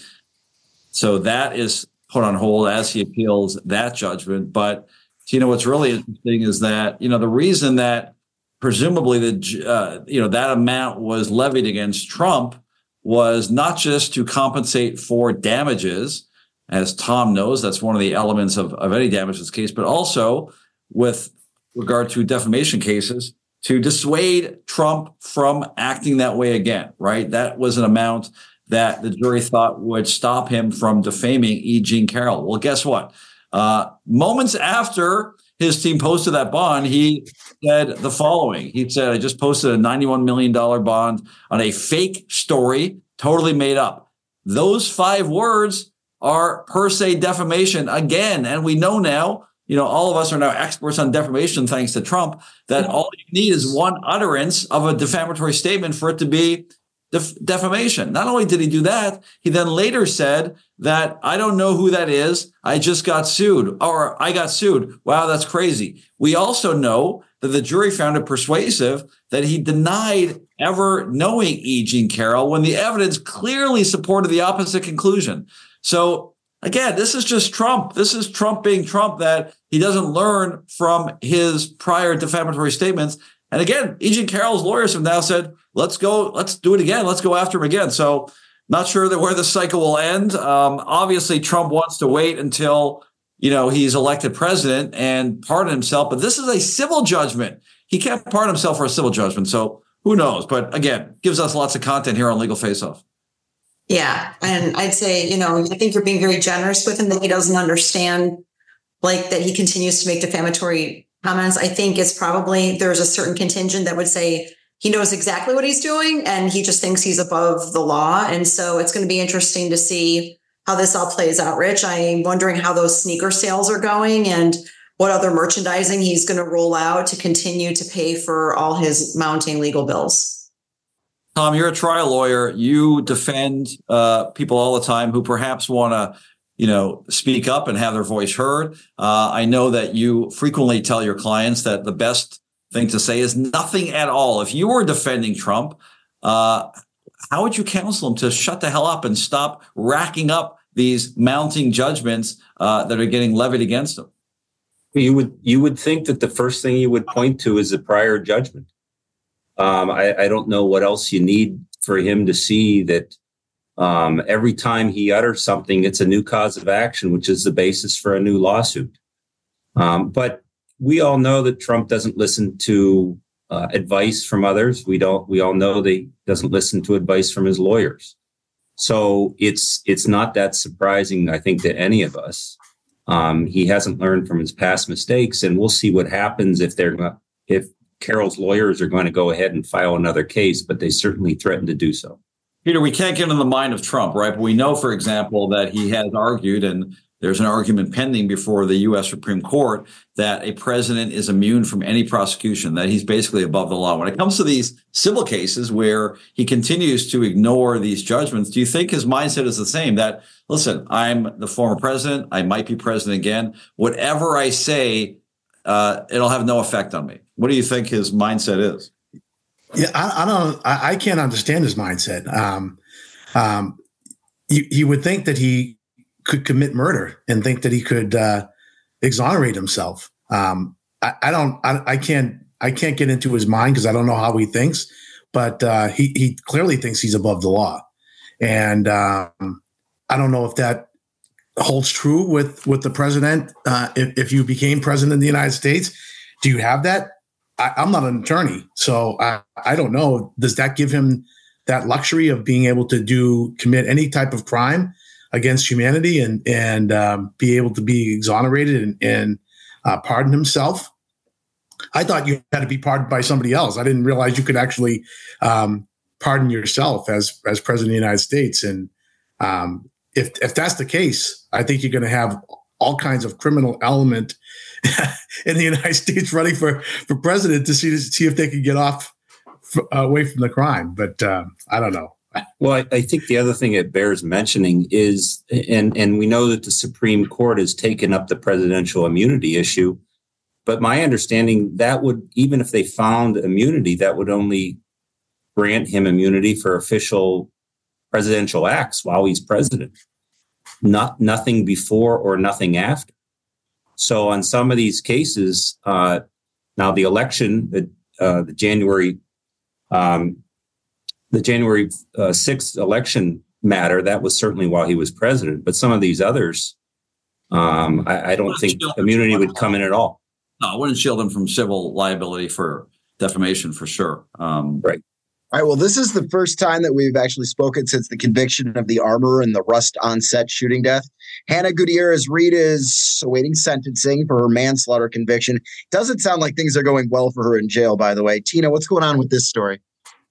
So that is put on hold as he appeals that judgment. But, you know, what's really interesting is that, you know, the reason that presumably the, uh, you know, that amount was levied against Trump was not just to compensate for damages. As Tom knows, that's one of the elements of, of any damages case, but also with regard to defamation cases, to dissuade Trump from acting that way again, right? That was an amount that the jury thought would stop him from defaming E. Jean Carroll. Well, guess what? Uh, moments after his team posted that bond, he said the following. He said, I just posted a ninety-one million dollars bond on a fake story, totally made up. Those five words are per se defamation again. And we know now, you know, all of us are now experts on defamation, thanks to Trump, that all you need is one utterance of a defamatory statement for it to be Def- defamation. Not only did he do that, he then later said that I don't know who that is. I just got sued, or I got sued. Wow, that's crazy. We also know that the jury found it persuasive that he denied ever knowing E. Jean Carroll when the evidence clearly supported the opposite conclusion. So again, this is just Trump. This is Trump being Trump, that he doesn't learn from his prior defamatory statements. And again, E. Jean Carroll's lawyers have now said, let's go, let's do it again. Let's go after him again. So not sure that where the cycle will end. Um, obviously, Trump wants to wait until, you know, he's elected president and pardon himself. But this is a civil judgment. He can't pardon himself for a civil judgment. So who knows? But again, gives us lots of content here on Legal Face Off. Yeah. And I'd say, you know, I think you're being very generous with him, that he doesn't understand, like, that he continues to make defamatory comments. I think it's probably, there's a certain contingent that would say he knows exactly what he's doing and he just thinks he's above the law. And so it's going to be interesting to see how this all plays out, Rich. I'm wondering how those sneaker sales are going and what other merchandising he's going to roll out to continue to pay for all his mounting legal bills. Tom, you're a trial lawyer. You defend uh, people all the time who perhaps want to, you know, speak up and have their voice heard. Uh, I know that you frequently tell your clients that the best thing to say is nothing at all. If you were defending Trump, uh, how would you counsel him to shut the hell up and stop racking up these mounting judgments uh, that are getting levied against him? You would you would think that the first thing you would point to is a prior judgment. Um, I, I don't know what else you need for him to see that Um, every time he utters something, it's a new cause of action, which is the basis for a new lawsuit. Um, but we all know that Trump doesn't listen to uh, advice from others. We don't. We all know that he doesn't listen to advice from his lawyers. So it's it's not that surprising, I think, to any of us. Um, he hasn't learned from his past mistakes, and we'll see what happens if they're if Carroll's lawyers are going to go ahead and file another case. But they certainly threaten to do so. Peter, we can't get into the mind of Trump, right? But we know, for example, that he has argued, and there's an argument pending before the U S Supreme Court, that a president is immune from any prosecution, that he's basically above the law. When it comes to these civil cases where he continues to ignore these judgments, do you think his mindset is the same? That, listen, I'm the former president. I might be president again. Whatever I say, uh, it'll have no effect on me. What do you think his mindset is? Yeah, I, I don't. I, I can't understand his mindset. Um, um, he, he would think that he could commit murder and think that he could uh, exonerate himself. Um, I, I don't. I, I can't. I can't get into his mind because I don't know how he thinks. But uh, he he clearly thinks he's above the law, and um, I don't know if that holds true with with the president. Uh, if, if you became president of the United States, do you have that? I, I'm not an attorney, so I, I don't know. Does that give him that luxury of being able to do commit any type of crime against humanity and and um, be able to be exonerated and, and uh, pardon himself. I thought you had to be pardoned by somebody else. I didn't realize you could actually um, pardon yourself as as president of the United States. And um, if if that's the case, I think you're going to have all kinds of criminal element in the United States running for, for president to see to see if they can get off f- away from the crime. But uh, I don't know. Well, I, I think the other thing it bears mentioning is, and and we know that the Supreme Court has taken up the presidential immunity issue. But my understanding, that would, even if they found immunity, that would only grant him immunity for official presidential acts while he's president, not nothing before or nothing after. So on some of these cases, uh, now the election, the, uh, the January, um, the January uh, sixth election matter, that was certainly while he was president. But some of these others, um, I, I don't think immunity would come in at all. No, it wouldn't shield him from civil liability for defamation for sure. Um, right. All right. Well, this is the first time that we've actually spoken since the conviction of the armorer and the Rust on-set shooting death. Hannah Gutierrez Reed is awaiting sentencing for her manslaughter conviction. Doesn't sound like things are going well for her in jail, by the way. Tina, what's going on with this story?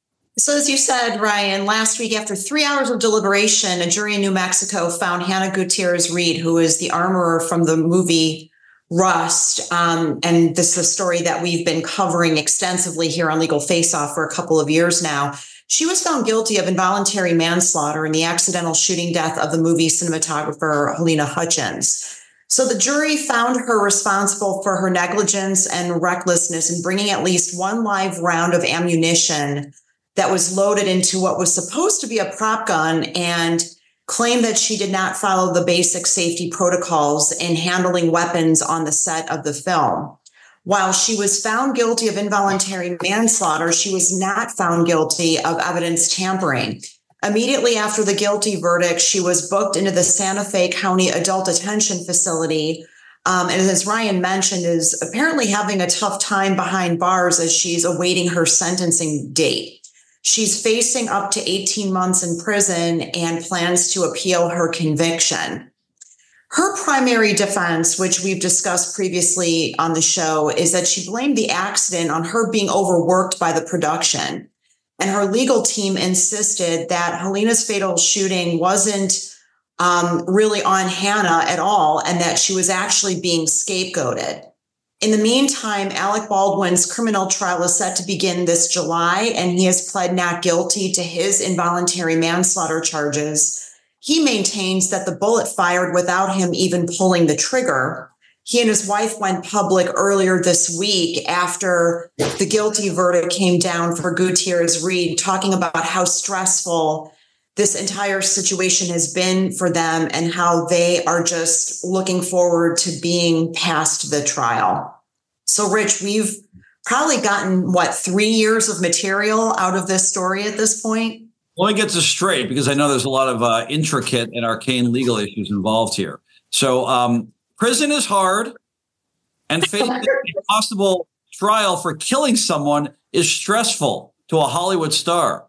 So as you said, Ryan, last week, after three hours of deliberation, a jury in New Mexico found Hannah Gutierrez Reed, who is the armorer from the movie Rust. Um, and this is a story that we've been covering extensively here on Legal Face Off for a couple of years now. She was found guilty of involuntary manslaughter in the accidental shooting death of the movie cinematographer Halyna Hutchins. So the jury found her responsible for her negligence and recklessness in bringing at least one live round of ammunition that was loaded into what was supposed to be a prop gun, and claimed that she did not follow the basic safety protocols in handling weapons on the set of the film. While she was found guilty of involuntary manslaughter, she was not found guilty of evidence tampering. Immediately after the guilty verdict, she was booked into the Santa Fe County Adult Detention Facility. Um, and as Ryan mentioned, is apparently having a tough time behind bars as she's awaiting her sentencing date. She's facing up to eighteen months in prison and plans to appeal her conviction. Her primary defense, which we've discussed previously on the show, is that she blamed the accident on her being overworked by the production. And her legal team insisted that Halyna's fatal shooting wasn't um, really on Hannah at all, and that she was actually being scapegoated. In the meantime, Alec Baldwin's criminal trial is set to begin this July, and he has pled not guilty to his involuntary manslaughter charges. He maintains that the bullet fired without him even pulling the trigger. He and his wife went public earlier this week after the guilty verdict came down for Gutierrez Reed, talking about how stressful this entire situation has been for them and how they are just looking forward to being past the trial. So, Rich, we've probably gotten, what, three years of material out of this story at this point? Let me get this straight, because I know there's a lot of uh, intricate and arcane legal issues involved here. So um, prison is hard, and facing a possible trial for killing someone is stressful to a Hollywood star.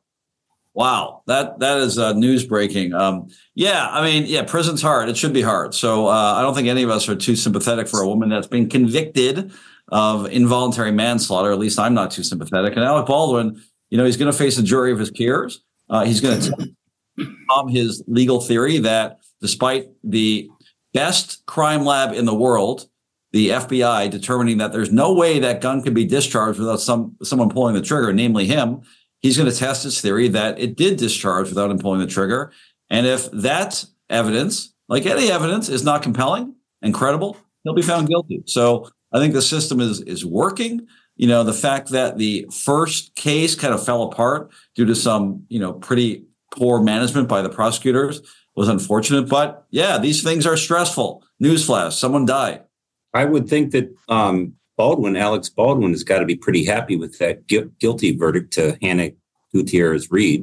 Wow, that that is uh, news breaking. Um, yeah, I mean, yeah, prison's hard. It should be hard. So uh, I don't think any of us are too sympathetic for a woman that's been convicted of involuntary manslaughter. At least I'm not too sympathetic. And Alec Baldwin, you know, he's going to face a jury of his peers. Uh, he's going to tell his legal theory that despite the best crime lab in the world, the F B I, determining that there's no way that gun could be discharged without some someone pulling the trigger, namely him, he's going to test his theory that it did discharge without him pulling the trigger. And if that evidence, like any evidence, is not compelling and credible, he'll be found guilty. So I think the system is is working. You know, the fact that the first case kind of fell apart due to some, you know, pretty poor management by the prosecutors was unfortunate. But yeah, these things are stressful. Newsflash, someone died. I would think that um, Baldwin, Alex Baldwin, has got to be pretty happy with that gu- guilty verdict to Hannah Gutierrez Reed.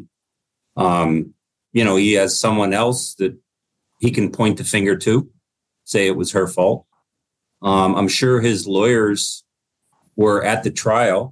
Um, you know, he has someone else that he can point the finger to, say it was her fault. Um, I'm sure his lawyers were at the trial,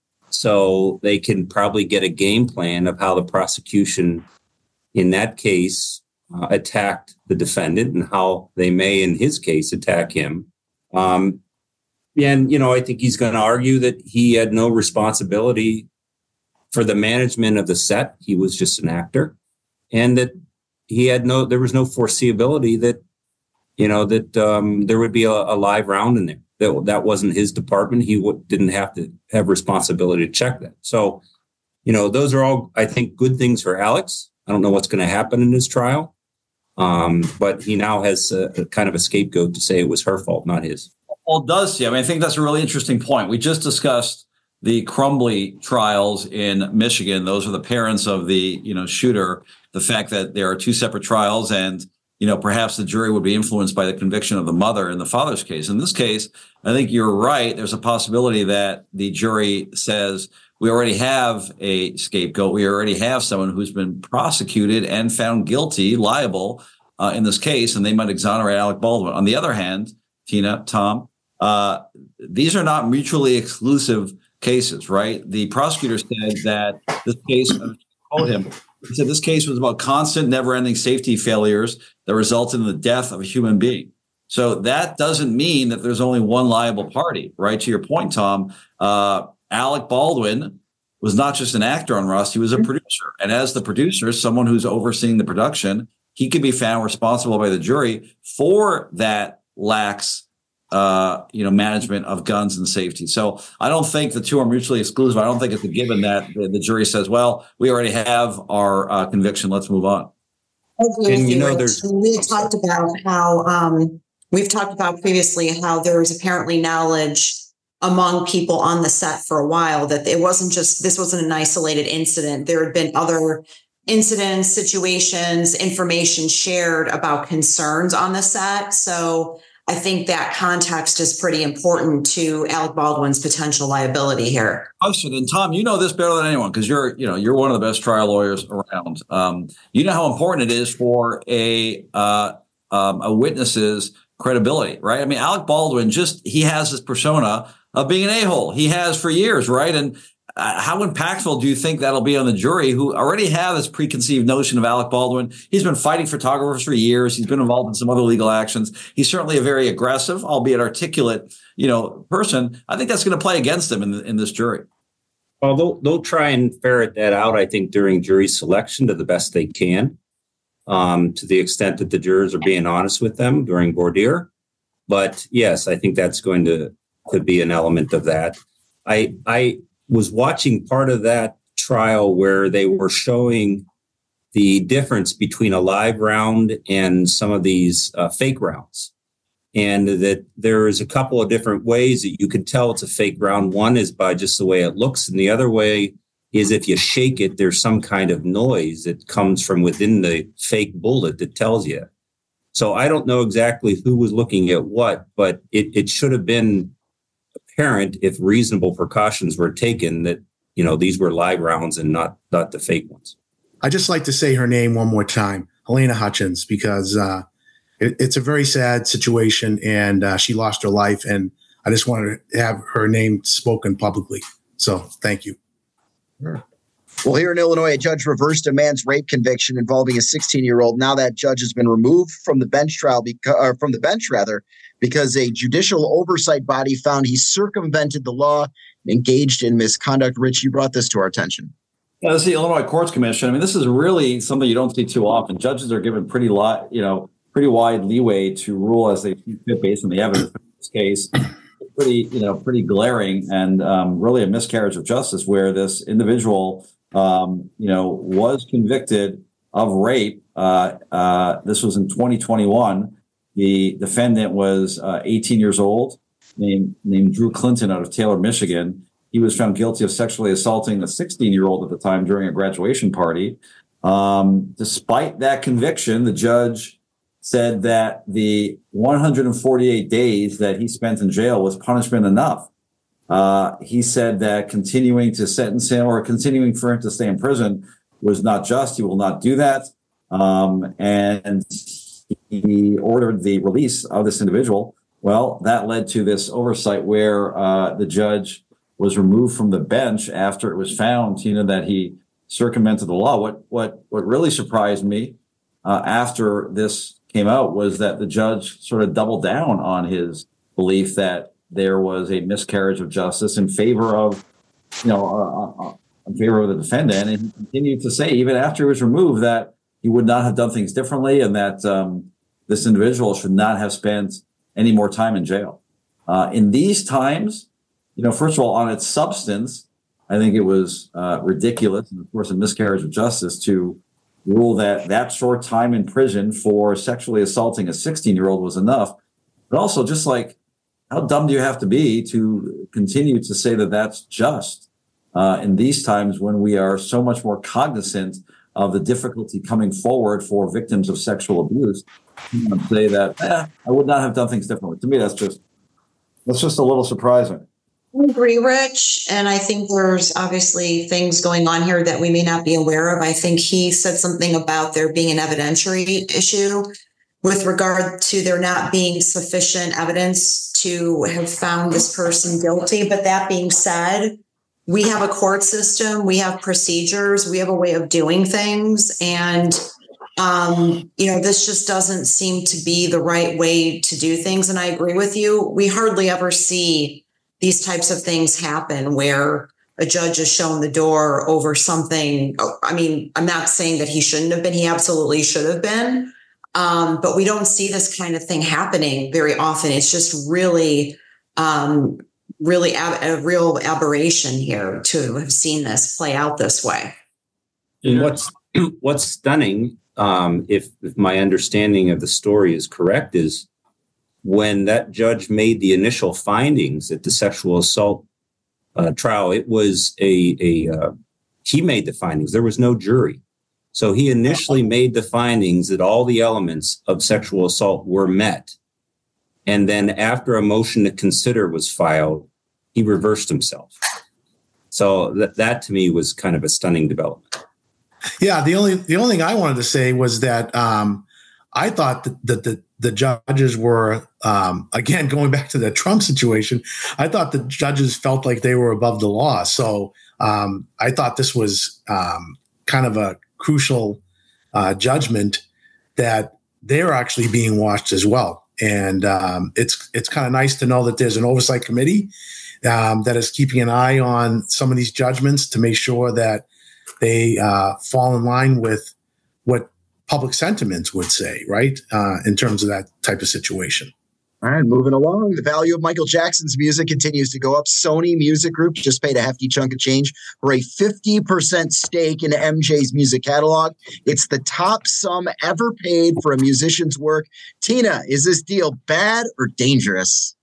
so they can probably get a game plan of how the prosecution in that case uh, attacked the defendant and how they may, in his case, attack him. Um, And, you know, I think he's going to argue that he had no responsibility for the management of the set. He was just an actor, and that he had no, there was no foreseeability that, you know, that um, there would be a, a live round in there. That, that wasn't his department. He w- didn't have to have responsibility to check that. So, you know, those are all, I think, good things for Alex. I don't know what's going to happen in his trial, um, but he now has a, a kind of a scapegoat to say it was her fault, not his. Well, it does. Yeah, I mean, I think that's a really interesting point. We just discussed the Crumbley trials in Michigan. Those are the parents of the, you know, shooter. The fact that there are two separate trials, and, you know, perhaps the jury would be influenced by the conviction of the mother in the father's case. In this case, I think you're right. There's a possibility that the jury says, we already have a scapegoat. We already have someone who's been prosecuted and found guilty, liable uh, in this case, and they might exonerate Alec Baldwin. On the other hand, Tina, Tom, uh, these are not mutually exclusive cases, right? The prosecutor said that this case, I quote him, he said this case was about constant, never-ending safety failures that resulted in the death of a human being. So that doesn't mean that there's only one liable party, right? To your point, Tom, uh, Alec Baldwin was not just an actor on Rust, he was a producer. And as the producer, someone who's overseeing the production, he could be found responsible by the jury for that lax uh, you know, management of guns and safety. So I don't think the two are mutually exclusive. I don't think it's a given that the, the jury says, well, we already have our uh, conviction. Let's move on. And you know, there's we talked about how um, we've talked about previously how there was apparently knowledge among people on the set for a while that it wasn't just, this wasn't an isolated incident. There had been other incidents, situations, information shared about concerns on the set. So I think that context is pretty important to Alec Baldwin's potential liability here. Question, and Tom, you know this better than anyone because you're, you know, you're one of the best trial lawyers around. Um, you know how important it is for a uh, um, a witness's credibility, right? I mean, Alec Baldwin just he has this persona of being an a-hole. He has for years, right? And uh, how impactful do you think that'll be on the jury who already have this preconceived notion of Alec Baldwin? He's been fighting photographers for years. He's been involved in some other legal actions. He's certainly a very aggressive, albeit articulate, you know, person. I think that's going to play against him in, the, in this jury. Well, they'll, they'll try and ferret that out, I think, during jury selection to the best they can, um, to the extent that the jurors are being honest with them during voir dire. But yes, I think that's going to, to be an element of that. I I was watching part of that trial where they were showing the difference between a live round and some of these uh, fake rounds. And that there is a couple of different ways that you can tell it's a fake round. One is by just the way it looks. And the other way is if you shake it, there's some kind of noise that comes from within the fake bullet that tells you. So I don't know exactly who was looking at what, but it, it should have been apparent if reasonable precautions were taken that, you know, these were live rounds and not, not the fake ones. I just like to say her name one more time, Halyna Hutchins, because uh, it, it's a very sad situation and uh, she lost her life. And I just wanted to have her name spoken publicly. So thank you. Sure. Well, here in Illinois, a judge reversed a man's rape conviction involving a sixteen-year-old. Now that judge has been removed from the bench trial, because, or from the bench rather, because a judicial oversight body found he circumvented the law and engaged in misconduct. Rich, you brought this to our attention. Yeah, this is the Illinois Courts Commission. I mean, this is really something you don't see too often. Judges are given pretty lot, you know, pretty wide leeway to rule as they fit based on the evidence. In this case, pretty, you know, pretty glaring and um, really a miscarriage of justice, where this individual, um, you know, was convicted of rape. Uh, uh, this was in twenty twenty-one. The defendant was uh, eighteen years old, named named Drew Clinton out of Taylor, Michigan. He was found guilty of sexually assaulting a sixteen-year-old at the time during a graduation party. Um, despite that conviction, the judge said that the one hundred forty-eight days that he spent in jail was punishment enough. Uh, he said that continuing to sentence him or continuing for him to stay in prison was not just. He will not do that. Um, and he ordered the release of this individual. Well, that led to this oversight where uh, the judge was removed from the bench after it was found, Tina, that he circumvented the law. What what what really surprised me uh, after this came out was that the judge sort of doubled down on his belief that there was a miscarriage of justice in favor of, you know, uh, uh, in favor of the defendant. And he continued to say, even after he was removed, that he would not have done things differently and that um, this individual should not have spent any more time in jail. Uh, in these times, you know, first of all, on its substance, I think it was uh, ridiculous and, of course, a miscarriage of justice to rule that that short time in prison for sexually assaulting a sixteen-year-old was enough. But also, just like, how dumb do you have to be to continue to say that that's just uh, in these times when we are so much more cognizant of the difficulty coming forward for victims of sexual abuse? And say that eh, I would not have done things differently. To me, that's just that's just a little surprising. I agree, Rich. And I think there's obviously things going on here that we may not be aware of. I think he said something about there being an evidentiary issue with regard to there not being sufficient evidence to have found this person guilty. But that being said, we have a court system, we have procedures, we have a way of doing things. And, um, you know, this just doesn't seem to be the right way to do things. And I agree with you. We hardly ever see these types of things happen where a judge is shown the door over something. I mean, I'm not saying that he shouldn't have been. He absolutely should have been. Um, but we don't see this kind of thing happening very often. It's just really, um, really ab- a real aberration here to have seen this play out this way. And what's what's stunning, um, if, if my understanding of the story is correct, is when that judge made the initial findings at the sexual assault uh, trial, it was a, a uh, he made the findings. There was no jury. So he initially made the findings that all the elements of sexual assault were met. And then after a motion to consider was filed, he reversed himself. So that, that to me was kind of a stunning development. Yeah, the only the only thing I wanted to say was that um, I thought that, that the, the judges were, um, again, going back to the Trump situation, I thought the judges felt like they were above the law. So um, I thought this was um, kind of a crucial uh, judgment that they're actually being watched as well. And um, it's it's kind of nice to know that there's an oversight committee um, that is keeping an eye on some of these judgments to make sure that they uh, fall in line with what public sentiments would say, right, uh, in terms of that type of situation. All right, moving along. The value of Michael Jackson's music continues to go up. Sony Music Group just paid a hefty chunk of change for a fifty percent stake in M J's music catalog. It's the top sum ever paid for a musician's work. Tina, is this deal bad or dangerous?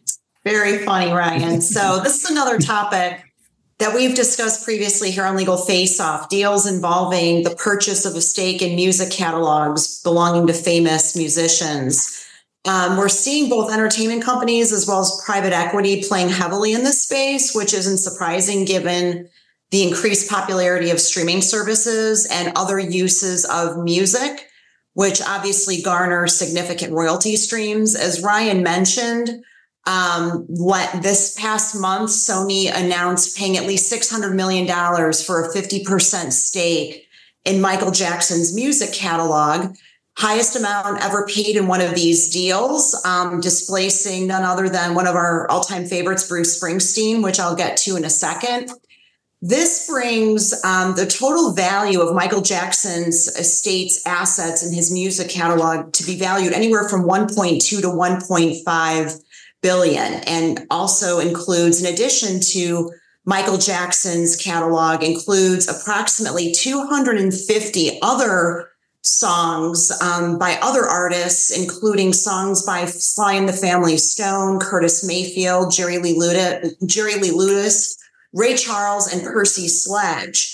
Very funny, Ryan. So this is another topic that we've discussed previously here on Legal Face Off, deals involving the purchase of a stake in music catalogs belonging to famous musicians. Um, we're seeing both entertainment companies as well as private equity playing heavily in this space, which isn't surprising given the increased popularity of streaming services and other uses of music, which obviously garner significant royalty streams. As Ryan mentioned, Um, what this past month, Sony announced paying at least six hundred million dollars for a fifty percent stake in Michael Jackson's music catalog, highest amount ever paid in one of these deals, um, displacing none other than one of our all-time favorites, Bruce Springsteen, which I'll get to in a second. This brings um, the total value of Michael Jackson's estate's assets in his music catalog to be valued anywhere from one point two to one point five billion, and also includes, in addition to Michael Jackson's catalog, includes approximately two hundred fifty other songs um, by other artists, including songs by Sly and the Family Stone, Curtis Mayfield, Jerry Lee Lewis, Jerry Lee Lewis, Ray Charles, and Percy Sledge.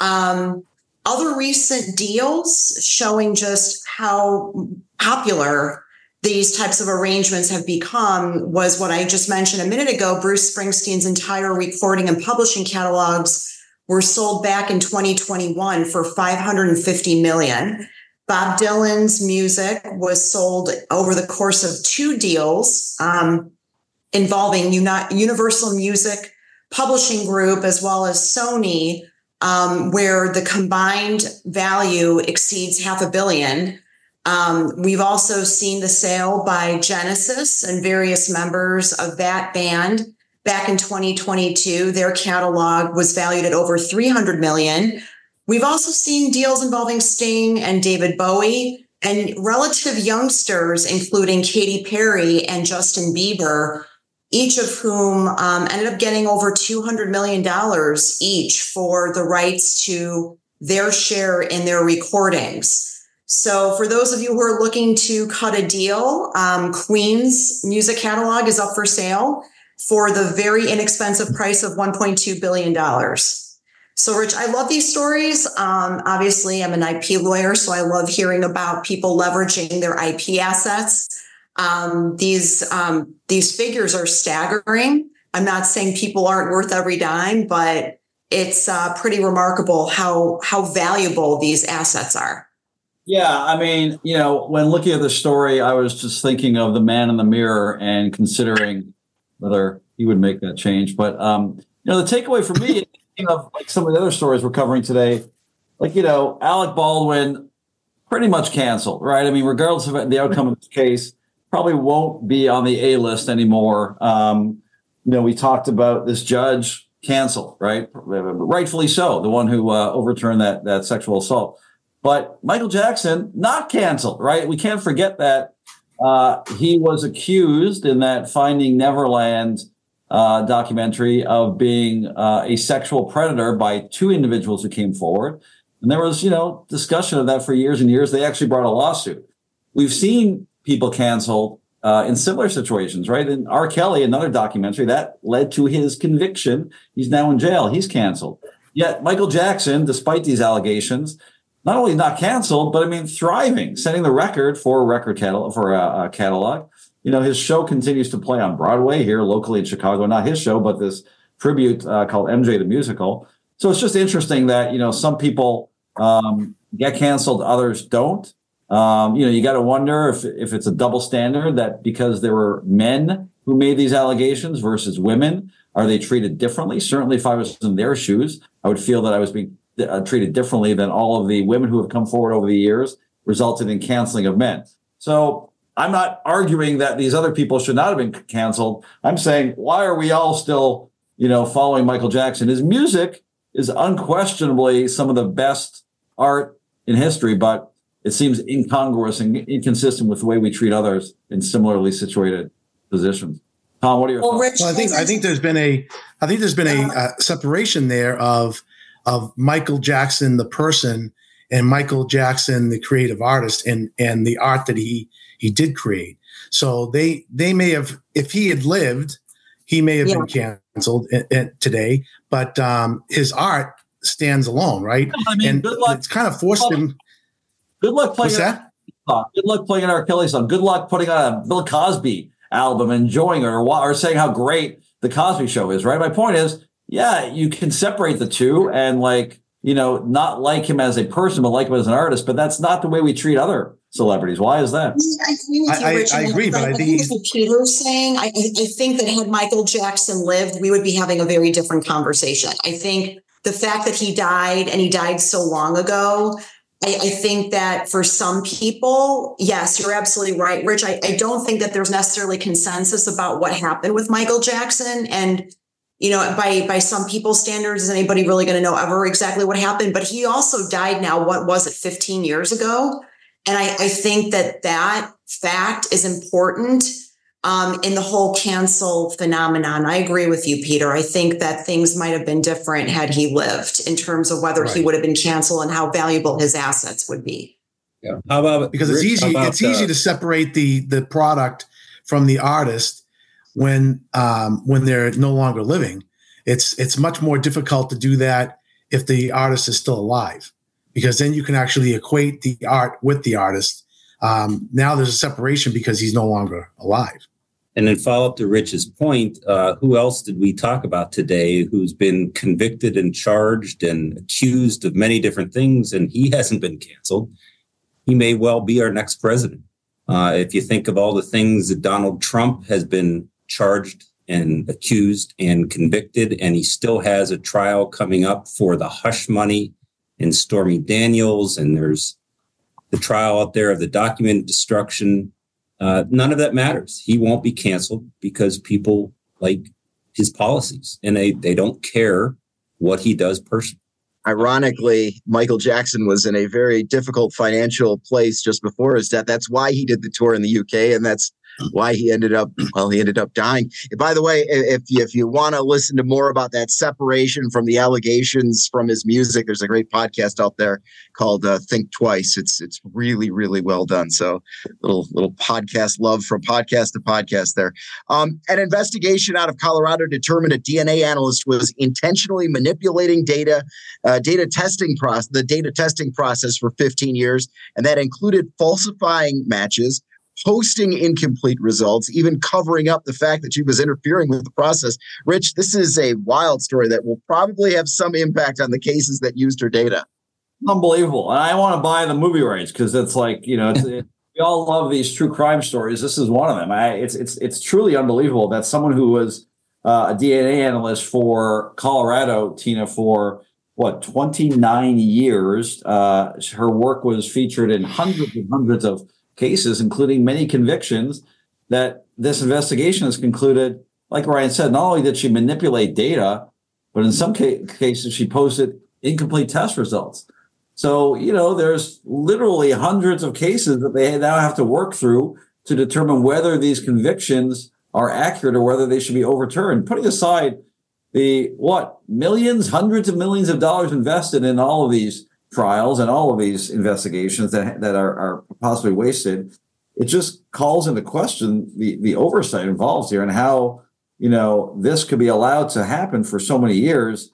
Um, other recent deals showing just how popular these types of arrangements have become was what I just mentioned a minute ago. Bruce Springsteen's entire recording and publishing catalogs were sold back in twenty twenty-one for five hundred fifty million dollars. Bob Dylan's music was sold over the course of two deals um, involving Uni- Universal Music Publishing Group as well as Sony, um, where the combined value exceeds half a billion. Um, we've also seen the sale by Genesis and various members of that band. Back in twenty twenty-two, their catalog was valued at over three hundred million dollars. We've also seen deals involving Sting and David Bowie and relative youngsters, including Katy Perry and Justin Bieber, each of whom um, ended up getting over two hundred million dollars each for the rights to their share in their recordings. So for those of you who are looking to cut a deal, um, Queen's music catalog is up for sale for the very inexpensive price of one point two billion dollars. So, Rich, I love these stories. Um, obviously, I'm an I P lawyer, so I love hearing about people leveraging their I P assets. Um, these um, these figures are staggering. I'm not saying people aren't worth every dime, but it's uh, pretty remarkable how how valuable these assets are. Yeah, I mean, you know, when looking at the story, I was just thinking of the man in the mirror and considering whether he would make that change. But um, you know, the takeaway for me, of like some of the other stories we're covering today, like, you know, Alec Baldwin pretty much canceled, right? I mean, regardless of the outcome of this case, probably won't be on the A list anymore. Um, you know, we talked about this judge canceled, right? Rightfully so, the one who uh, overturned that that sexual assault. But Michael Jackson, not canceled, right? We can't forget that uh, he was accused in that Finding Neverland Uh, documentary of being uh, a sexual predator by two individuals who came forward. And there was, you know, discussion of that for years and years. They actually brought a lawsuit. We've seen people canceled uh, in similar situations, right? In R. Kelly, another documentary, that led to his conviction. He's now in jail. He's canceled. Yet Michael Jackson, despite these allegations, not only not canceled, but I mean, thriving, setting the record for a record catalog, for a, a catalog. You know, his show continues to play on Broadway here locally in Chicago. Not his show, but this tribute uh, called M J the Musical. So it's just interesting that, you know, some people um, get canceled, others don't. Um, you know, you got to wonder if if it's a double standard, that because there were men who made these allegations versus women, are they treated differently? Certainly, if I was in their shoes, I would feel that I was being uh, treated differently than all of the women who have come forward over the years, resulted in canceling of men. So I'm not arguing that these other people should not have been canceled. I'm saying, why are we all still, you know, following Michael Jackson? His music is unquestionably some of the best art in history, but it seems incongruous and inconsistent with the way we treat others in similarly situated positions. Tom, what are your well, thoughts? Well, I think I think there's been a I think there's been a uh, separation there of of Michael Jackson the person and Michael Jackson the creative artist and and the art that he he did create. So they they may have, if he had lived, he may have yeah. been canceled in, in today, but um, his art stands alone, right? I mean, and good luck. It's kind of forced good him. Good luck playing What's that? Song. Good luck playing an R. Kelly song. Good luck putting on a Bill Cosby album, enjoying it, or, or saying how great the Cosby Show is, right? My point is, yeah, you can separate the two and, like, you know, not like him as a person, but like him as an artist. But that's not the way we treat other celebrities. Why is that? I agree with you, I, Richard. I, I agree, but I, I think think what Peter's saying, I, I think that had Michael Jackson lived, we would be having a very different conversation. I think the fact that he died and he died so long ago, I, I think that for some people, yes, you're absolutely right, Rich. I, I don't think that there's necessarily consensus about what happened with Michael Jackson. And, you know, by by some people's standards, is anybody really going to know ever exactly what happened? But he also died now, what was it, fifteen years ago? And I, I think that that fact is important um, in the whole cancel phenomenon. I agree with you, Peter. I think that things might have been different had he lived in terms of whether right. he would have been canceled and how valuable his assets would be. Yeah. How about because it's easy. About, it's easy uh, to separate the the product from the artist when um, when they're no longer living. It's it's much more difficult to do that if the artist is still alive, because then you can actually equate the art with the artist. Um, now there's a separation because he's no longer alive. And in follow up to Rich's point, uh, who else did we talk about today who's been convicted and charged and accused of many different things, and he hasn't been canceled? He may well be our next president. Uh, if you think of all the things that Donald Trump has been charged and accused and convicted, and he still has a trial coming up for the hush money in Stormy Daniels, and there's the trial out there of the document destruction. Uh, none of that matters. He won't be canceled because people like his policies and they, they don't care what he does personally. Ironically, Michael Jackson was in a very difficult financial place just before his death. That's why he did the tour in the U K, and that's why he ended up, well, he ended up dying. By the way, if you, if you want to listen to more about that separation from the allegations from his music, there's a great podcast out there called uh, Think Twice. It's it's really, really well done. So little little podcast love from podcast to podcast there. Um, an investigation out of Colorado determined a D N A analyst was intentionally manipulating data, uh, data testing process, the data testing process for fifteen years, and that included falsifying matches, posting incomplete results, even covering up the fact that she was interfering with the process. Rich, this is a wild story that will probably have some impact on the cases that used her data. Unbelievable. And I want to buy the movie rights because it's like, you know, it's, it, we all love these true crime stories. This is one of them. I, it's it's it's truly unbelievable that someone who was uh, a D N A analyst for Colorado, Tina, for what, twenty-nine years, uh, her work was featured in hundreds and hundreds of cases, including many convictions, that this investigation has concluded, like Ryan said, not only did she manipulate data, but in some ca- cases she posted incomplete test results. So, you know, there's literally hundreds of cases that they now have to work through to determine whether these convictions are accurate or whether they should be overturned. Putting aside the, what, millions, hundreds of millions of dollars invested in all of these trials and all of these investigations that that are, are possibly wasted, it just calls into question the, the oversight involved here and how, you know, this could be allowed to happen for so many years.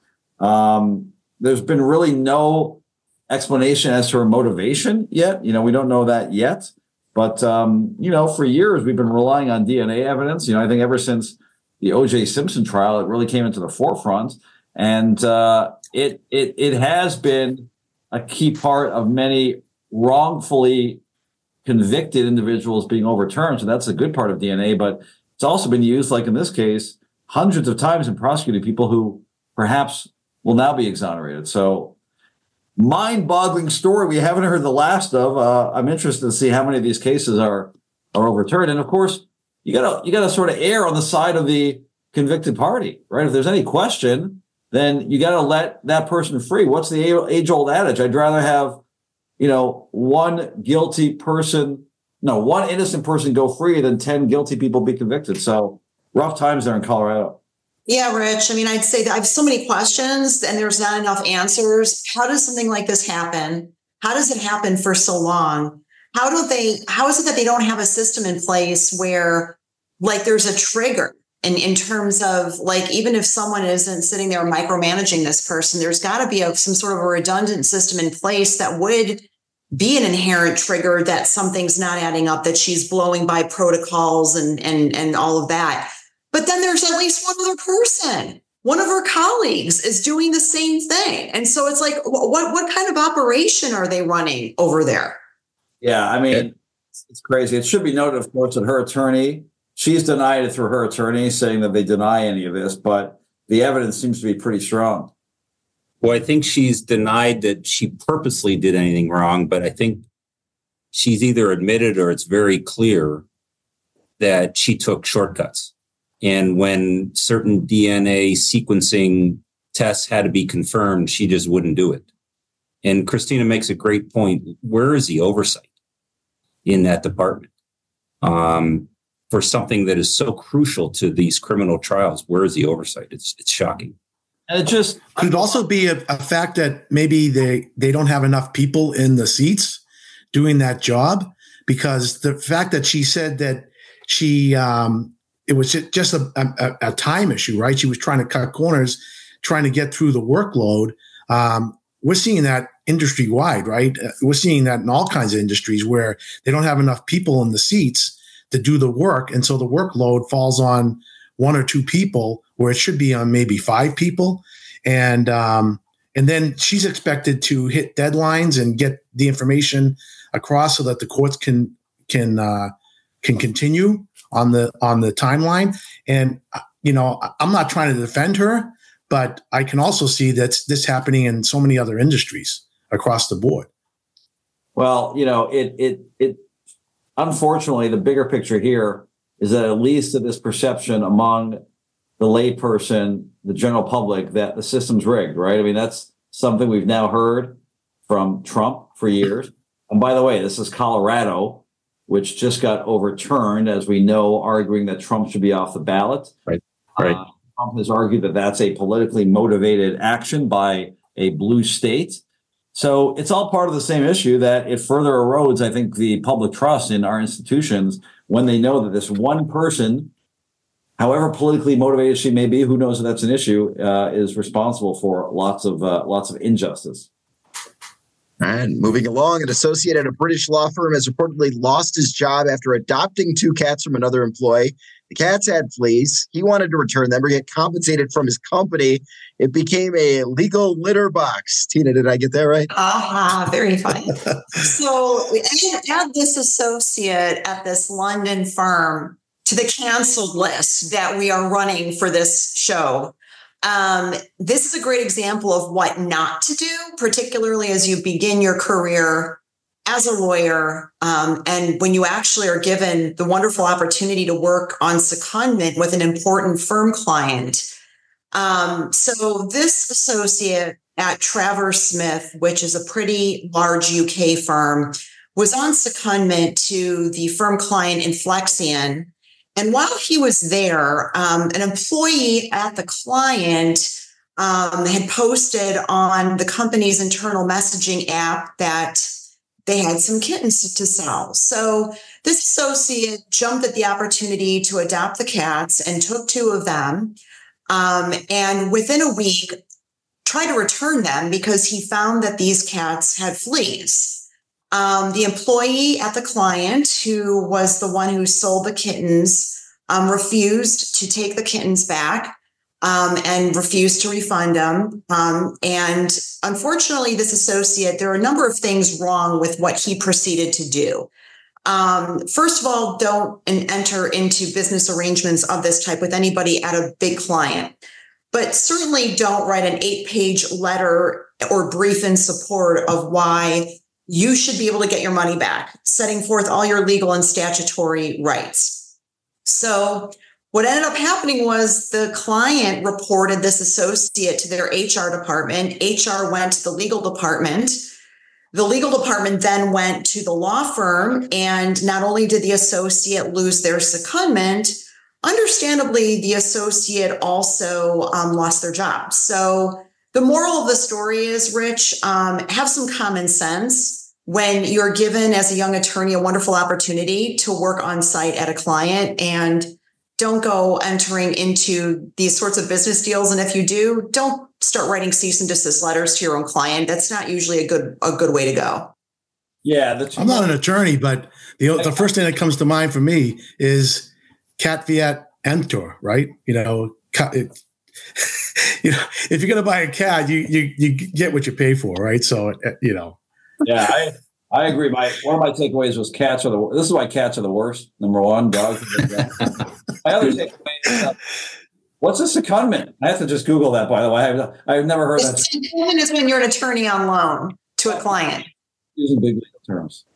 Um, there's been really no explanation as to her motivation yet. You know, we don't know that yet. But, um, you know, for years, we've been relying on D N A evidence. You know, I think ever since the O J Simpson trial, it really came into the forefront. And uh, it it it has been a key part of many wrongfully convicted individuals being overturned. So that's a good part of D N A, but it's also been used, like in this case, hundreds of times in prosecuting people who perhaps will now be exonerated. So mind-boggling story we haven't heard the last of. Uh, I'm interested to see how many of these cases are are overturned. And of course, you gotta you gotta sort of err on the side of the convicted party, right? If there's any question, then you got to let that person free. What's the age-old adage? I'd rather have, you know, one guilty person, no, one innocent person go free than ten guilty people be convicted. So rough times there in Colorado. Yeah, Rich. I mean, I'd say that I have so many questions and there's not enough answers. How does something like this happen? How does it happen for so long? How do they, how is it that they don't have a system in place where like there's a trigger? And in terms of like, even if someone isn't sitting there micromanaging this person, there's got to be a, some sort of a redundant system in place that would be an inherent trigger that something's not adding up, that she's blowing by protocols and, and, and all of that. But then there's at least one other person. One of her colleagues is doing the same thing. And so it's like, what, what kind of operation are they running over there? Yeah, I mean, it's crazy. It should be noted, of course, that her attorney, she's denied it through her attorney, saying that they deny any of this, but the evidence seems to be pretty strong. Well, I think she's denied that she purposely did anything wrong, but I think she's either admitted or it's very clear that she took shortcuts. And when certain D N A sequencing tests had to be confirmed, she just wouldn't do it. And Christina makes a great point. Where is the oversight in that department? Um, For something that is so crucial to these criminal trials, where is the oversight? It's it's shocking. And it just could it also be a, a fact that maybe they they don't have enough people in the seats doing that job, because the fact that she said that she um, it was just a, a, a time issue, right? She was trying to cut corners, trying to get through the workload. Um, we're seeing that industry wide, right? We're seeing that in all kinds of industries where they don't have enough people in the seats to do the work. And so the workload falls on one or two people where it should be on maybe five people. And, um, and then she's expected to hit deadlines and get the information across so that the courts can, can, uh, can continue on the, on the timeline. And, you know, I'm not trying to defend her, but I can also see that's this happening in so many other industries across the board. Well, you know, it it it. Unfortunately, the bigger picture here is that at least to this perception among the layperson, the general public, that the system's rigged, right? I mean, that's something we've now heard from Trump for years. And by the way, this is Colorado, which just got overturned, as we know, arguing that Trump should be off the ballot. Right. Right. Uh, Trump has argued that that's a politically motivated action by a blue state. So it's all part of the same issue, that it further erodes, I think, the public trust in our institutions when they know that this one person, however politically motivated she may be, who knows if that's an issue, uh, is responsible for lots of uh, lots of injustice. And moving along, an associate at a British law firm has reportedly lost his job after adopting two cats from another employee. The cats had fleas. He wanted to return them or get compensated from his company. It became a legal litter box. Tina, did I get that right? Ah, uh-huh, very funny. So add this associate at this London firm to the canceled list that we are running for this show. Um, this is a great example of what not to do, particularly as you begin your career as a lawyer. Um, and when you actually are given the wonderful opportunity to work on secondment with an important firm client. Um, so this associate at Travers Smith, which is a pretty large U K firm, was on secondment to the firm client Inflexion. And while he was there, um, an employee at the client um, had posted on the company's internal messaging app that they had some kittens to sell. So this associate jumped at the opportunity to adopt the cats and took two of them. Um, and within a week, tried to return them because he found that these cats had fleas. Um, the employee at the client, who was the one who sold the kittens, um, refused to take the kittens back um, and refused to refund them. Um, and unfortunately, this associate, there are a number of things wrong with what he proceeded to do. Um, first of all, don't enter into business arrangements of this type with anybody at a big client. But certainly don't write an eight-page letter or brief in support of why you should be able to get your money back, setting forth all your legal and statutory rights. So what ended up happening was the client reported this associate to their H R department. H R went to the legal department. The legal department then went to the law firm, and not only did the associate lose their secondment, understandably, the associate also um, lost their job. So the moral of the story is, Rich, um, have some common sense when you're given as a young attorney a wonderful opportunity to work on site at a client, and don't go entering into these sorts of business deals. And if you do, don't start writing cease and desist letters to your own client. That's not usually a good a good way to go. Yeah, the I'm not an attorney, but the the first thing that comes to mind for me is cat fiat emptor, right? You know, it, you know, if you're going to buy a cat, you you you get what you pay for, right? So, you know. Yeah, I I agree. My one of my takeaways was cats are the this is why cats are the worst. Number one, dogs. My other takeaway is uh, what's a secondment? I have to just Google that. By the way, I've I've never heard that. Secondment is when you're an attorney on loan to a client. Using big legal terms.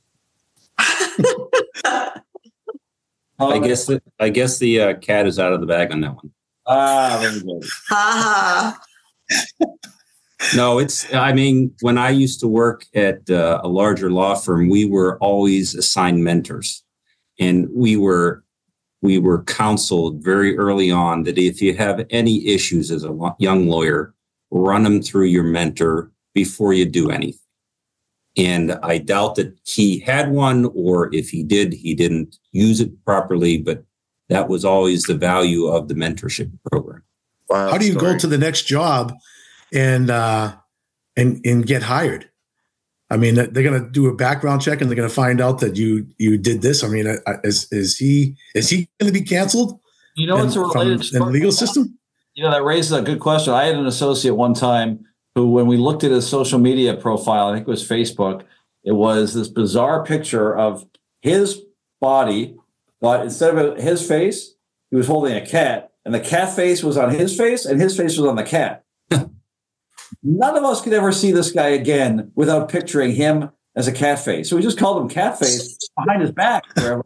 I guess the, I guess the uh, cat is out of the bag on that one. Ah, very good. Ha ha. No, it's, I mean, when I used to work at uh, a larger law firm, we were always assigned mentors, and we were, we were counseled very early on that if you have any issues as a young lawyer, run them through your mentor before you do anything. And I doubt that he had one, or if he did, he didn't use it properly, but that was always the value of the mentorship program. Wow, How do you story. go to the next job and uh, and and get hired? I mean, they're going to do a background check and they're going to find out that you you did this. I mean, is is he is he going to be canceled? You know, it's a related in the legal system. You know, that raises a good question. I had an associate one time who, when we looked at his social media profile, I think it was Facebook, it was this bizarre picture of his body, but instead of his face, he was holding a cat, and the cat face was on his face, and his face was on the cat. None of us could ever see this guy again without picturing him as a cat face. So we just called him cat face behind his back forever.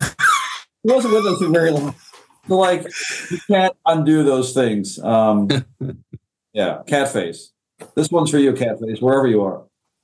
He wasn't with us for very long. So, like, you can't undo those things. Um, yeah, cat face. This one's for you, cat face, wherever you are.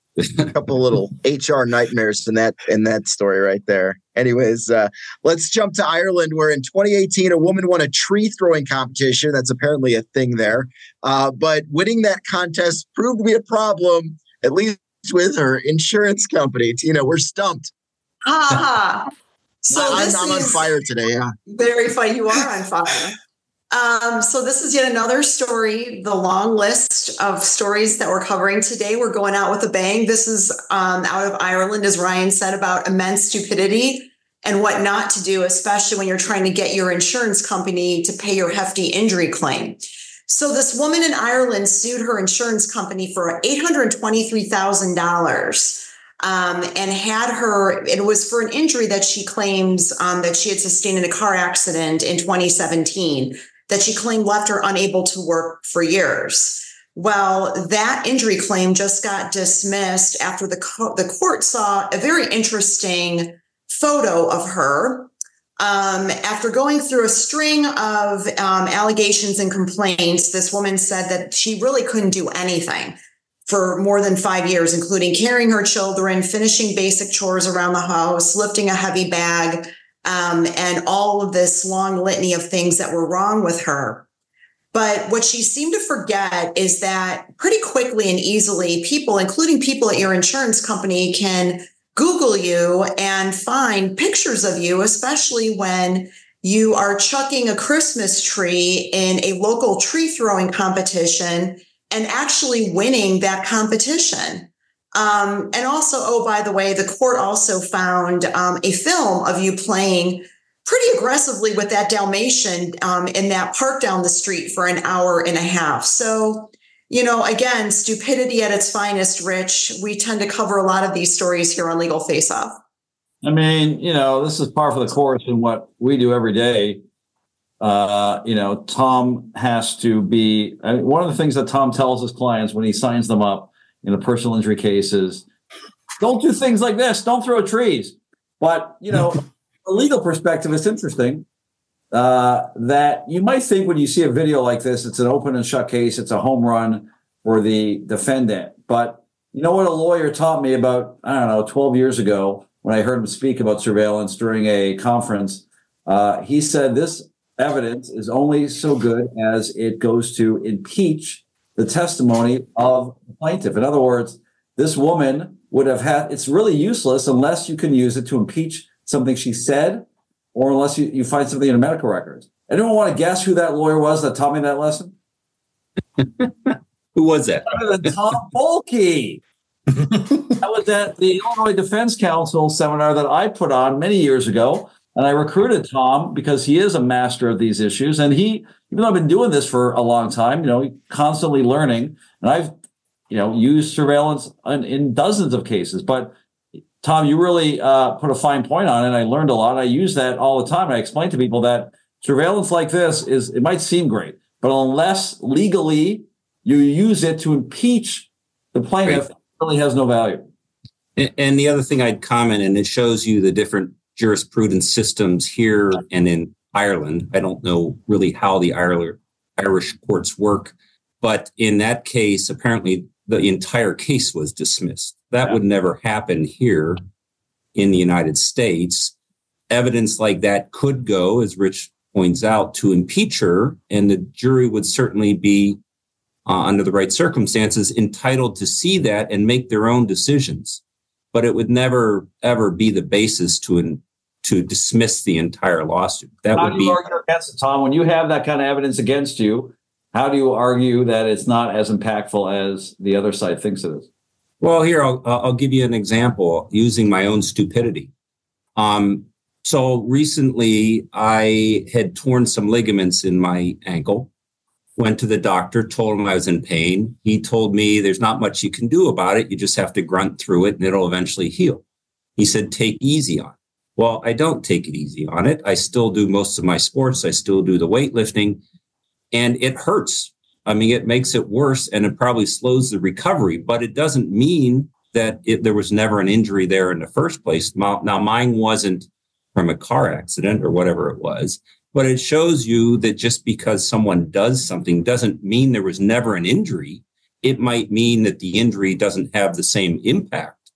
A couple little H R nightmares in that in that story right there. Anyways, uh, let's jump to Ireland, where in twenty eighteen, a woman won a tree throwing competition. That's apparently a thing there. Uh, but winning that contest proved to be a problem, at least with her insurance company. Tina, we're stumped. Ha ha. So I'm, this I'm on is fire today. Yeah. very funny. You are on fire. Um, so this is yet another story, the long list of stories that we're covering today. We're going out with a bang. This is um, out of Ireland, as Ryan said, about immense stupidity and what not to do, especially when you're trying to get your insurance company to pay your hefty injury claim. So this woman in Ireland sued her insurance company for eight hundred twenty-three thousand dollars. Um, and had her, it was for an injury that she claims um, that she had sustained in a car accident in twenty seventeen, that she claimed left her unable to work for years. Well, that injury claim just got dismissed after the, co- the court saw a very interesting photo of her. Um, after going through a string of um, allegations and complaints, this woman said that she really couldn't do anything for more than five years, including carrying her children, finishing basic chores around the house, lifting a heavy bag, um, and all of this long litany of things that were wrong with her. But what she seemed to forget is that pretty quickly and easily, people, including people at your insurance company, can Google you and find pictures of you, especially when you are chucking a Christmas tree in a local tree throwing competition and actually winning that competition. Um, and also, oh, by the way, the court also found um, a film of you playing pretty aggressively with that Dalmatian um, in that park down the street for an hour and a half. So, you know, again, stupidity at its finest, Rich. We tend to cover a lot of these stories here on Legal Face Off. I mean, you know, this is par for the course in what we do every day. Uh, you know, Tom has to be, I mean, one of the things that Tom tells his clients when he signs them up in a personal injury case is, don't do things like this. Don't throw trees. But, you know, from a legal perspective, it's interesting uh, that you might think when you see a video like this, it's an open and shut case. It's a home run for the defendant. But you know what a lawyer taught me about, I don't know, twelve years ago when I heard him speak about surveillance during a conference? Uh, he said this evidence is only so good as it goes to impeach the testimony of the plaintiff. In other words, this woman would have had, it's really useless unless you can use it to impeach something she said, or unless you, you find something in her medical records. Anyone want to guess who that lawyer was that taught me that lesson? Who was that? Other than Tom Bolke. That was at the Illinois Defense Council seminar that I put on many years ago. And I recruited Tom because he is a master of these issues. And he, even though I've been doing this for a long time, you know, constantly learning. And I've, you know, used surveillance in, in dozens of cases. But Tom, you really uh, put a fine point on it. I learned a lot. I use that all the time. I explain to people that surveillance like this is, it might seem great, but unless legally you use it to impeach the plaintiff, right, it really has no value. And, and the other thing I'd comment, and it shows you the different jurisprudence systems here and in Ireland. I don't know really how the Irish courts work, but in that case, apparently the entire case was dismissed. That yeah. would never happen here in the United States. Evidence like that could go, as Rich points out, to impeach her, and the jury would certainly be, uh, under the right circumstances, entitled to see that and make their own decisions. But it would never, ever be the basis to in, to dismiss the entire lawsuit. That how would do you be argue against it, Tom? When you have that kind of evidence against you, how do you argue that it's not as impactful as the other side thinks it is? Well, here I'll I'll give you an example using my own stupidity. Um, so recently I had torn some ligaments in my ankle. Went to the doctor, told him I was in pain. He told me there's not much you can do about it. You just have to grunt through it and it'll eventually heal. He said, take easy on it. Well, I don't take it easy on it. I still do most of my sports. I still do the weightlifting, and it hurts. I mean, it makes it worse, and it probably slows the recovery, but it doesn't mean that it, there was never an injury there in the first place. Now, now, mine wasn't from a car accident or whatever it was, but it shows you that just because someone does something doesn't mean there was never an injury. It might mean that the injury doesn't have the same impact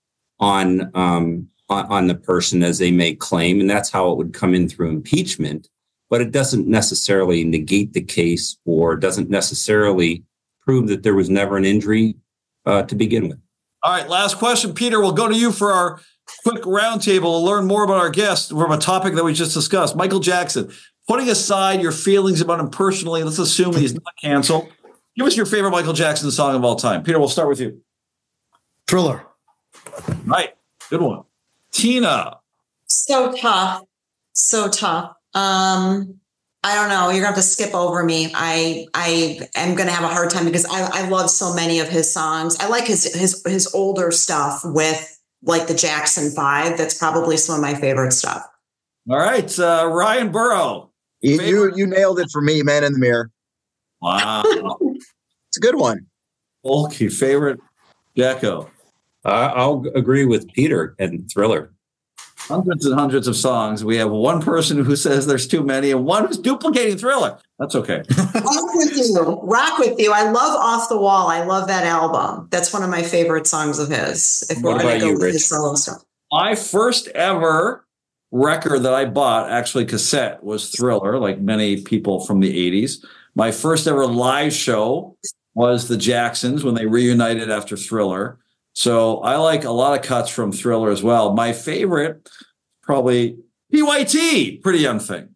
on, um, on, on the person as they may claim. And that's how it would come in through impeachment. But it doesn't necessarily negate the case or doesn't necessarily prove that there was never an injury uh, to begin with. All right, last question. Peter, we'll go to you for our quick roundtable to learn more about our guest from a topic that we just discussed. Michael Jackson, putting aside your feelings about him personally, let's assume he's not canceled. Give us your favorite Michael Jackson song of all time. Peter, we'll start with you. Thriller. Right, good one. Tina. So tough, so tough. Um, I don't know. You're gonna have to skip over me. I I am gonna have a hard time because I, I love so many of his songs. I like his his his older stuff with like the Jackson Five. That's probably some of my favorite stuff. All right, uh, Ryan Burrow. You, you you nailed it for me, Man in the Mirror. Wow, it's a good one. Okay, favorite Jacko. Uh, I'll agree with Peter and Thriller. Hundreds and hundreds of songs. We have one person who says there's too many and one who's duplicating Thriller. That's okay. Rock with you. Rock with you. I love Off the Wall. I love that album. That's one of my favorite songs of his. If what about you, Rich? Solo stuff. My first ever record that I bought, actually cassette, was Thriller, like many people from the eighties. My first ever live show was the Jacksons when they reunited after Thriller. So I like a lot of cuts from Thriller as well. My favorite, probably P Y T, Pretty Young Thing.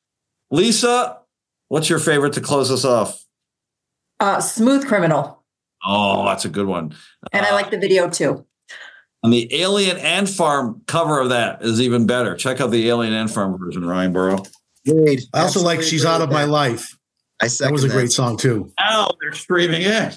Lisa, what's your favorite to close us off? Uh, Smooth Criminal. Oh, that's a good one. And uh, I like the video too. And the Alien Ant Farm cover of that is even better. Check out the Alien Ant Farm version, Ryan Burrow. Great. I also like She's Out of My Life. I that was a that. great song too. Now they're streaming it.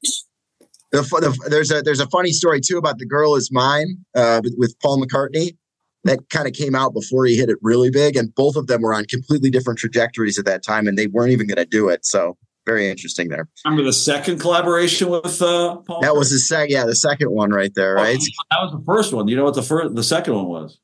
The, the, there's a there's a funny story too about The Girl Is Mine uh, with, with Paul McCartney that kind of came out before he hit it really big, and both of them were on completely different trajectories at that time, and they weren't even going to do it. So very interesting there. Remember the second collaboration with uh, Paul? That was the second, yeah, the second one right there, right? Oh, that was the first one. You know what the first, the second one was?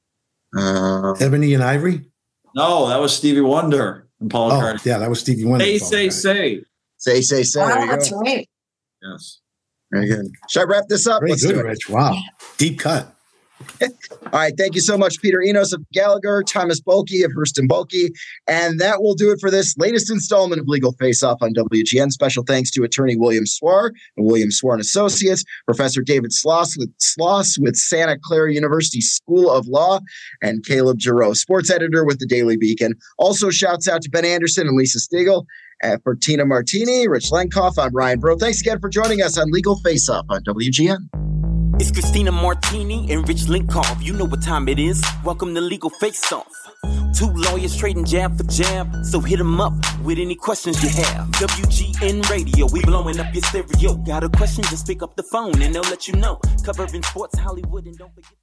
Uh, Ebony and Ivory. No, that was Stevie Wonder and Paul oh, McCartney. Yeah, that was Stevie Wonder. Say, say, say, say, say, say. Oh, that's go. right. Yes. Very good. Should I wrap this up? Very Let's good, do it. Rich. Wow. Deep cut. All right. Thank you so much, Peter Enos of Gallagher, Thomas Bulkey of Hurst and Bulkey. And that will do it for this latest installment of Legal Face Off on W G N. Special thanks to attorney William Swar and William Swar and Associates, Professor David Sloss with Sloss with Santa Clara University School of Law, and Caleb Giroux, sports editor with the Daily Beacon. Also, shouts out to Ben Anderson and Lisa Stiegel. Uh, for Tina Martini, Rich Lenkoff, I'm Ryan Burrow. Thanks again for joining us on Legal Face Off on W G N. It's Christina Martini and Rich Lenkoff. You know what time it is. Welcome to Legal Face Off. Two lawyers trading jab for jab. So hit them up with any questions you have. W G N Radio, we blowing up your stereo. Got a question, just pick up the phone and they'll let you know. Covering sports, Hollywood, and don't forget.